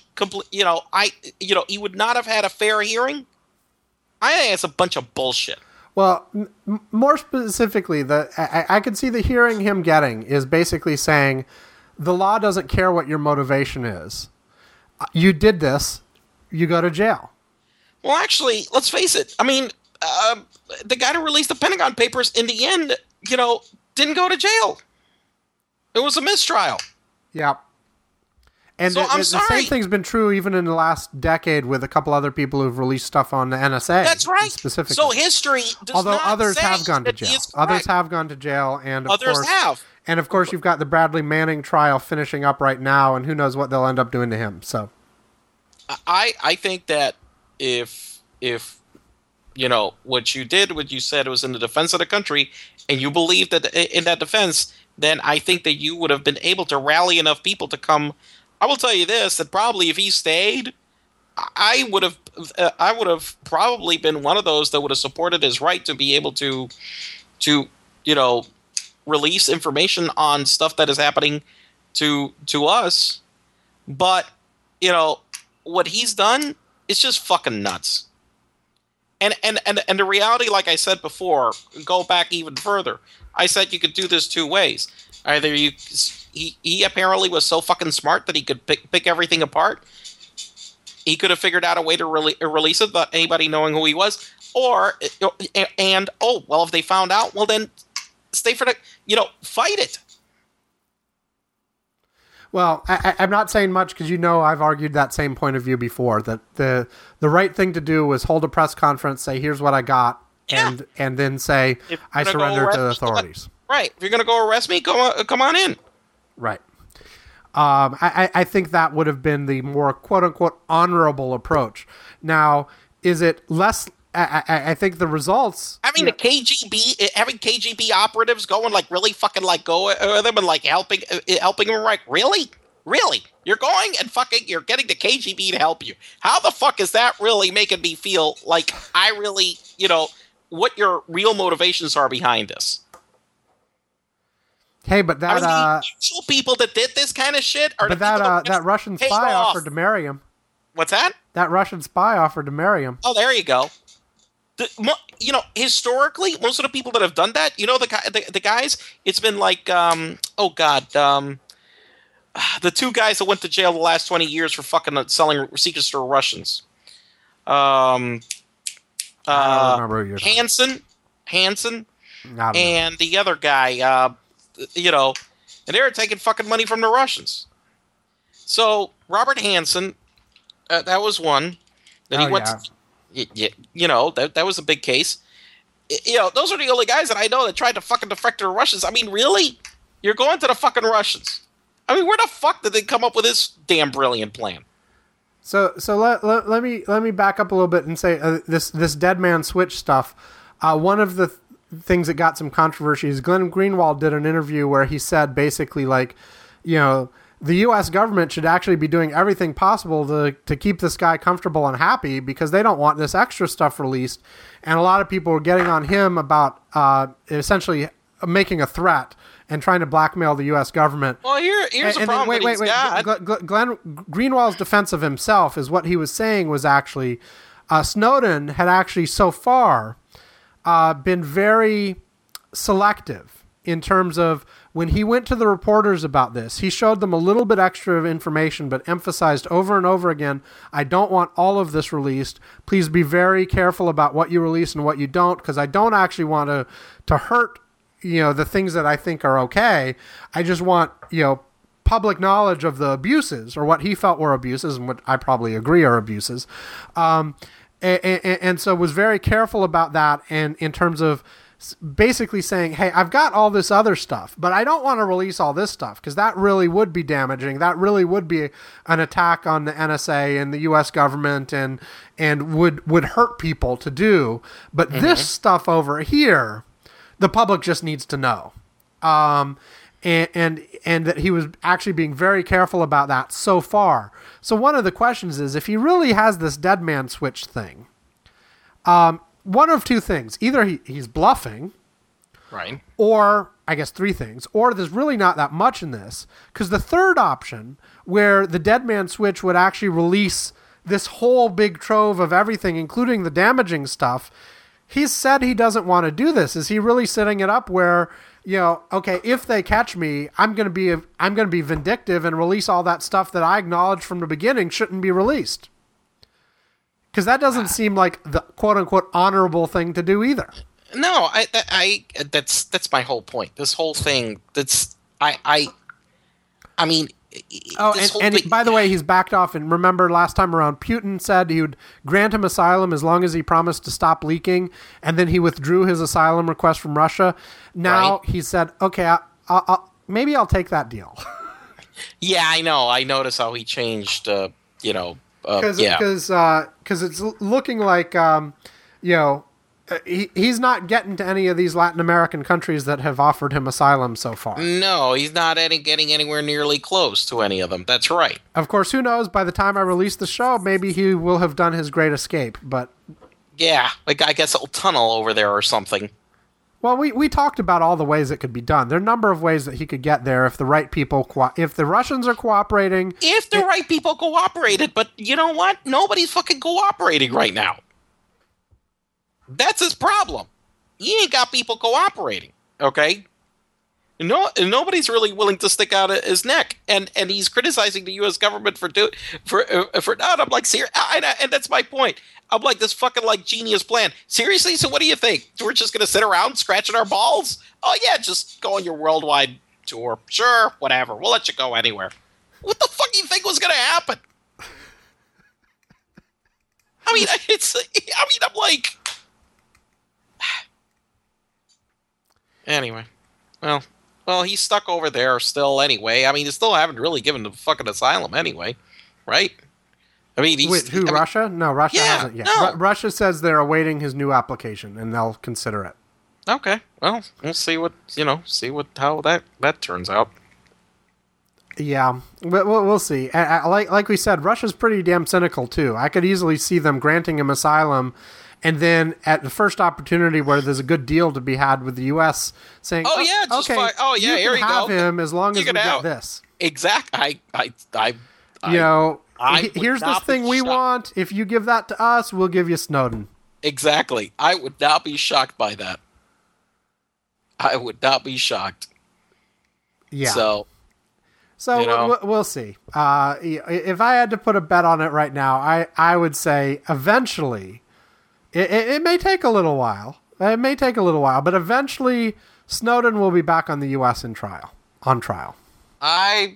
he would not have had a fair hearing. I think it's a bunch of bullshit. Well, more specifically, I could see the hearing him getting is basically saying the law doesn't care what your motivation is. You did this. You go to jail. Well, actually, let's face it. I mean, the guy who released the Pentagon Papers, in the end, didn't go to jail. It was a mistrial. Yeah. And so the same thing's been true even in the last decade with a couple other people who've released stuff on the NSA. That's right. Specifically. So history does Although not others say have gone to that jail. he is correct. Others have gone to jail, and of course you've got the Bradley Manning trial finishing up right now, and who knows what they'll end up doing to him. So I think that if what you did, what you said was in the defense of the country, and you believed that in that defense, then I think that you would have been able to rally enough people to come. I will tell you this: that probably if he stayed, I would have probably been one of those that would have supported his right to be able to release information on stuff that is happening to us. But what he's done is just fucking nuts. And the reality, like I said before, go back even further. I said you could do this two ways. Either he apparently was so fucking smart that he could pick everything apart. He could have figured out a way to release it without anybody knowing who he was. Or, if they found out, well then stay for fight it. Well, I'm not saying much because I've argued that same point of view before, that the right thing to do was hold a press conference, say, here's what I got, and then say, I surrender to the authorities. Right. If you're going to go arrest me, come on in. Right. I think that would have been the more quote-unquote honorable approach. Now, is it less... I think the results... Having KGB operatives going like really fucking like go with them and like helping them, like really? You're going and fucking you're getting the KGB to help you. How the fuck is that really making me feel like I really, what your real motivations are behind this? Hey, but that... the actual people that did this kind of shit are that Russian spy offered to marry him. What's that? That Russian spy offered to marry him. Oh, there you go. Historically, most of the people that have done that, the guys, it's been like, the two guys that went to jail the last 20 years for fucking selling secrets to Russians. I don't remember who you're Hansen, and the other guy, and they were taking fucking money from the Russians. So Robert Hansen, that was one that he went to. That was a big case. Those are the only guys that I know that tried to fucking defect to the Russians. I mean, really? You're going to the fucking Russians. I mean, where the fuck did they come up with this damn brilliant plan? So let me back up a little bit and say this Dead Man Switch stuff. One of the things that got some controversy is Glenn Greenwald did an interview where he said basically like, the U.S. government should actually be doing everything possible to keep this guy comfortable and happy because they don't want this extra stuff released. And a lot of people were getting on him about essentially making a threat and trying to blackmail the U.S. government. Well, here's the problem. Wait. Glenn Greenwald's defense of himself is what he was saying was actually Snowden had actually so far been very selective in terms of when he went to the reporters about this. He showed them a little bit extra of information, but emphasized over and over again, I don't want all of this released. Please be very careful about what you release and what you don't, because I don't actually want to hurt the things that I think are okay. I just want, public knowledge of the abuses, or what he felt were abuses, and what I probably agree are abuses. And so was very careful about that, and in terms of basically saying, hey, I've got all this other stuff, but I don't want to release all this stuff because that really would be damaging. That really would be an attack on the NSA and the U.S. government and would hurt people to do. But this stuff over here, the public just needs to know. And that he was actually being very careful about that so far. So one of the questions is, if he really has this dead man switch thing, one of two things. Either he's bluffing, right? Or, I guess, three things. Or there's really not that much in this. Because the third option, where the dead man switch would actually release this whole big trove of everything, including the damaging stuff, he's said he doesn't want to do this. Is he really setting it up where, okay, if they catch me, I'm going to be vindictive and release all that stuff that I acknowledged from the beginning shouldn't be released? Because that doesn't seem like the quote-unquote honorable thing to do either. No, that's my whole point. This whole thing, I mean... By the way, he's backed off. And remember, last time around, Putin said he would grant him asylum as long as he promised to stop leaking, and then he withdrew his asylum request from Russia. Now he said, okay, maybe I'll take that deal. Yeah, I know. I noticed how he changed, Because it's looking like, he's not getting to any of these Latin American countries that have offered him asylum so far. No, he's not getting anywhere nearly close to any of them. That's right. Of course, who knows? By the time I release the show, maybe he will have done his great escape. But yeah, like I guess a tunnel over there or something. Well, we talked about all the ways it could be done. There are a number of ways that he could get there if the right people, if the Russians are cooperating. If the right people cooperated, but you know what? Nobody's fucking cooperating right now. That's his problem. He ain't got people cooperating, okay? No, nobody's really willing to stick out his neck, and he's criticizing the U.S. government for not. I'm like, and that's my point. I'm like, this fucking like genius plan. Seriously? So what do you think? We're just gonna sit around scratching our balls? Oh yeah, just go on your worldwide tour. Sure, whatever. We'll let you go anywhere. What the fuck do you think was gonna happen? I mean, I'm like. Anyway, well, he's stuck over there still anyway. I mean, they still haven't really given him fucking asylum anyway, right? I mean, Russia? No, Russia hasn't yet. No. Russia says they're awaiting his new application, and they'll consider it. Okay, well, we'll see how that turns out. Yeah, we'll see. Like we said, Russia's pretty damn cynical too. I could easily see them granting him asylum, and then at the first opportunity where there's a good deal to be had with the U.S., saying, "Oh yeah, just okay, here you have go. him as long as we get this." Exactly. Here's this thing we want. If you give that to us, we'll give you Snowden. Exactly. I would not be shocked by that. I would not be shocked. Yeah. So we'll see. If I had to put a bet on it right now, I would say eventually, it may take a little while. But eventually Snowden will be back on the U.S. on trial. I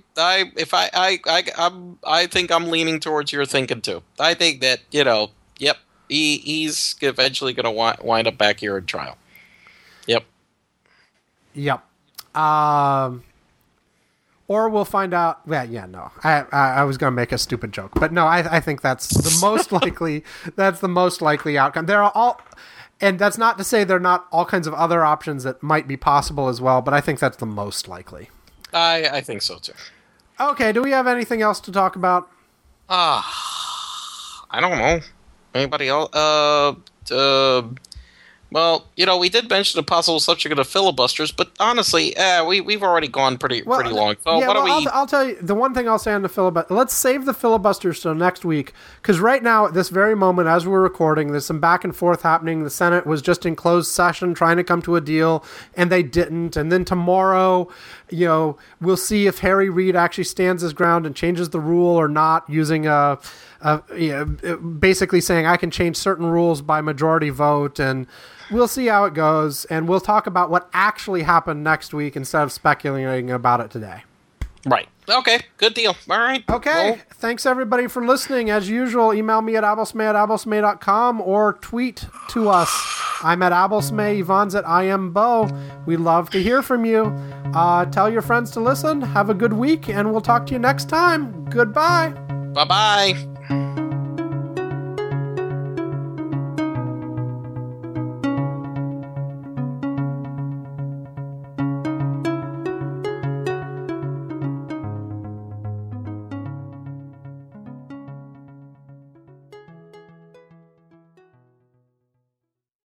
think I'm leaning towards your thinking too. I think that, he's eventually going to wind up back here in trial. Yep. Or we'll find out. Well, yeah, no. I was going to make a stupid joke, but no. I think that's the most likely. That's the most likely outcome. There are all, and that's not to say there are not all kinds of other options that might be possible as well. But I think that's the most likely. I think so too. Okay, do we have anything else to talk about? I don't know. Anybody else? Well, we did mention the possible subject of the filibusters, but honestly, we've already gone pretty long. So yeah, what do we? I'll tell you the one thing I'll say on the filibuster. Let's save the filibusters till next week, because right now, at this very moment, as we're recording, there's some back and forth happening. The Senate was just in closed session trying to come to a deal, and they didn't. And then tomorrow, we'll see if Harry Reid actually stands his ground and changes the rule or not, using basically saying I can change certain rules by majority vote, and we'll see how it goes, and we'll talk about what actually happened next week instead of speculating about it today. Right. Okay, good deal. All right. Okay, Well, thanks everybody for listening. As usual, email me at abelsmay@abelsmay.com or tweet to us. I'm at abelsmay, Yvonne's at IamBo. We love to hear from you. Tell your friends to listen. Have a good week, and we'll talk to you next time. Goodbye. bye-bye.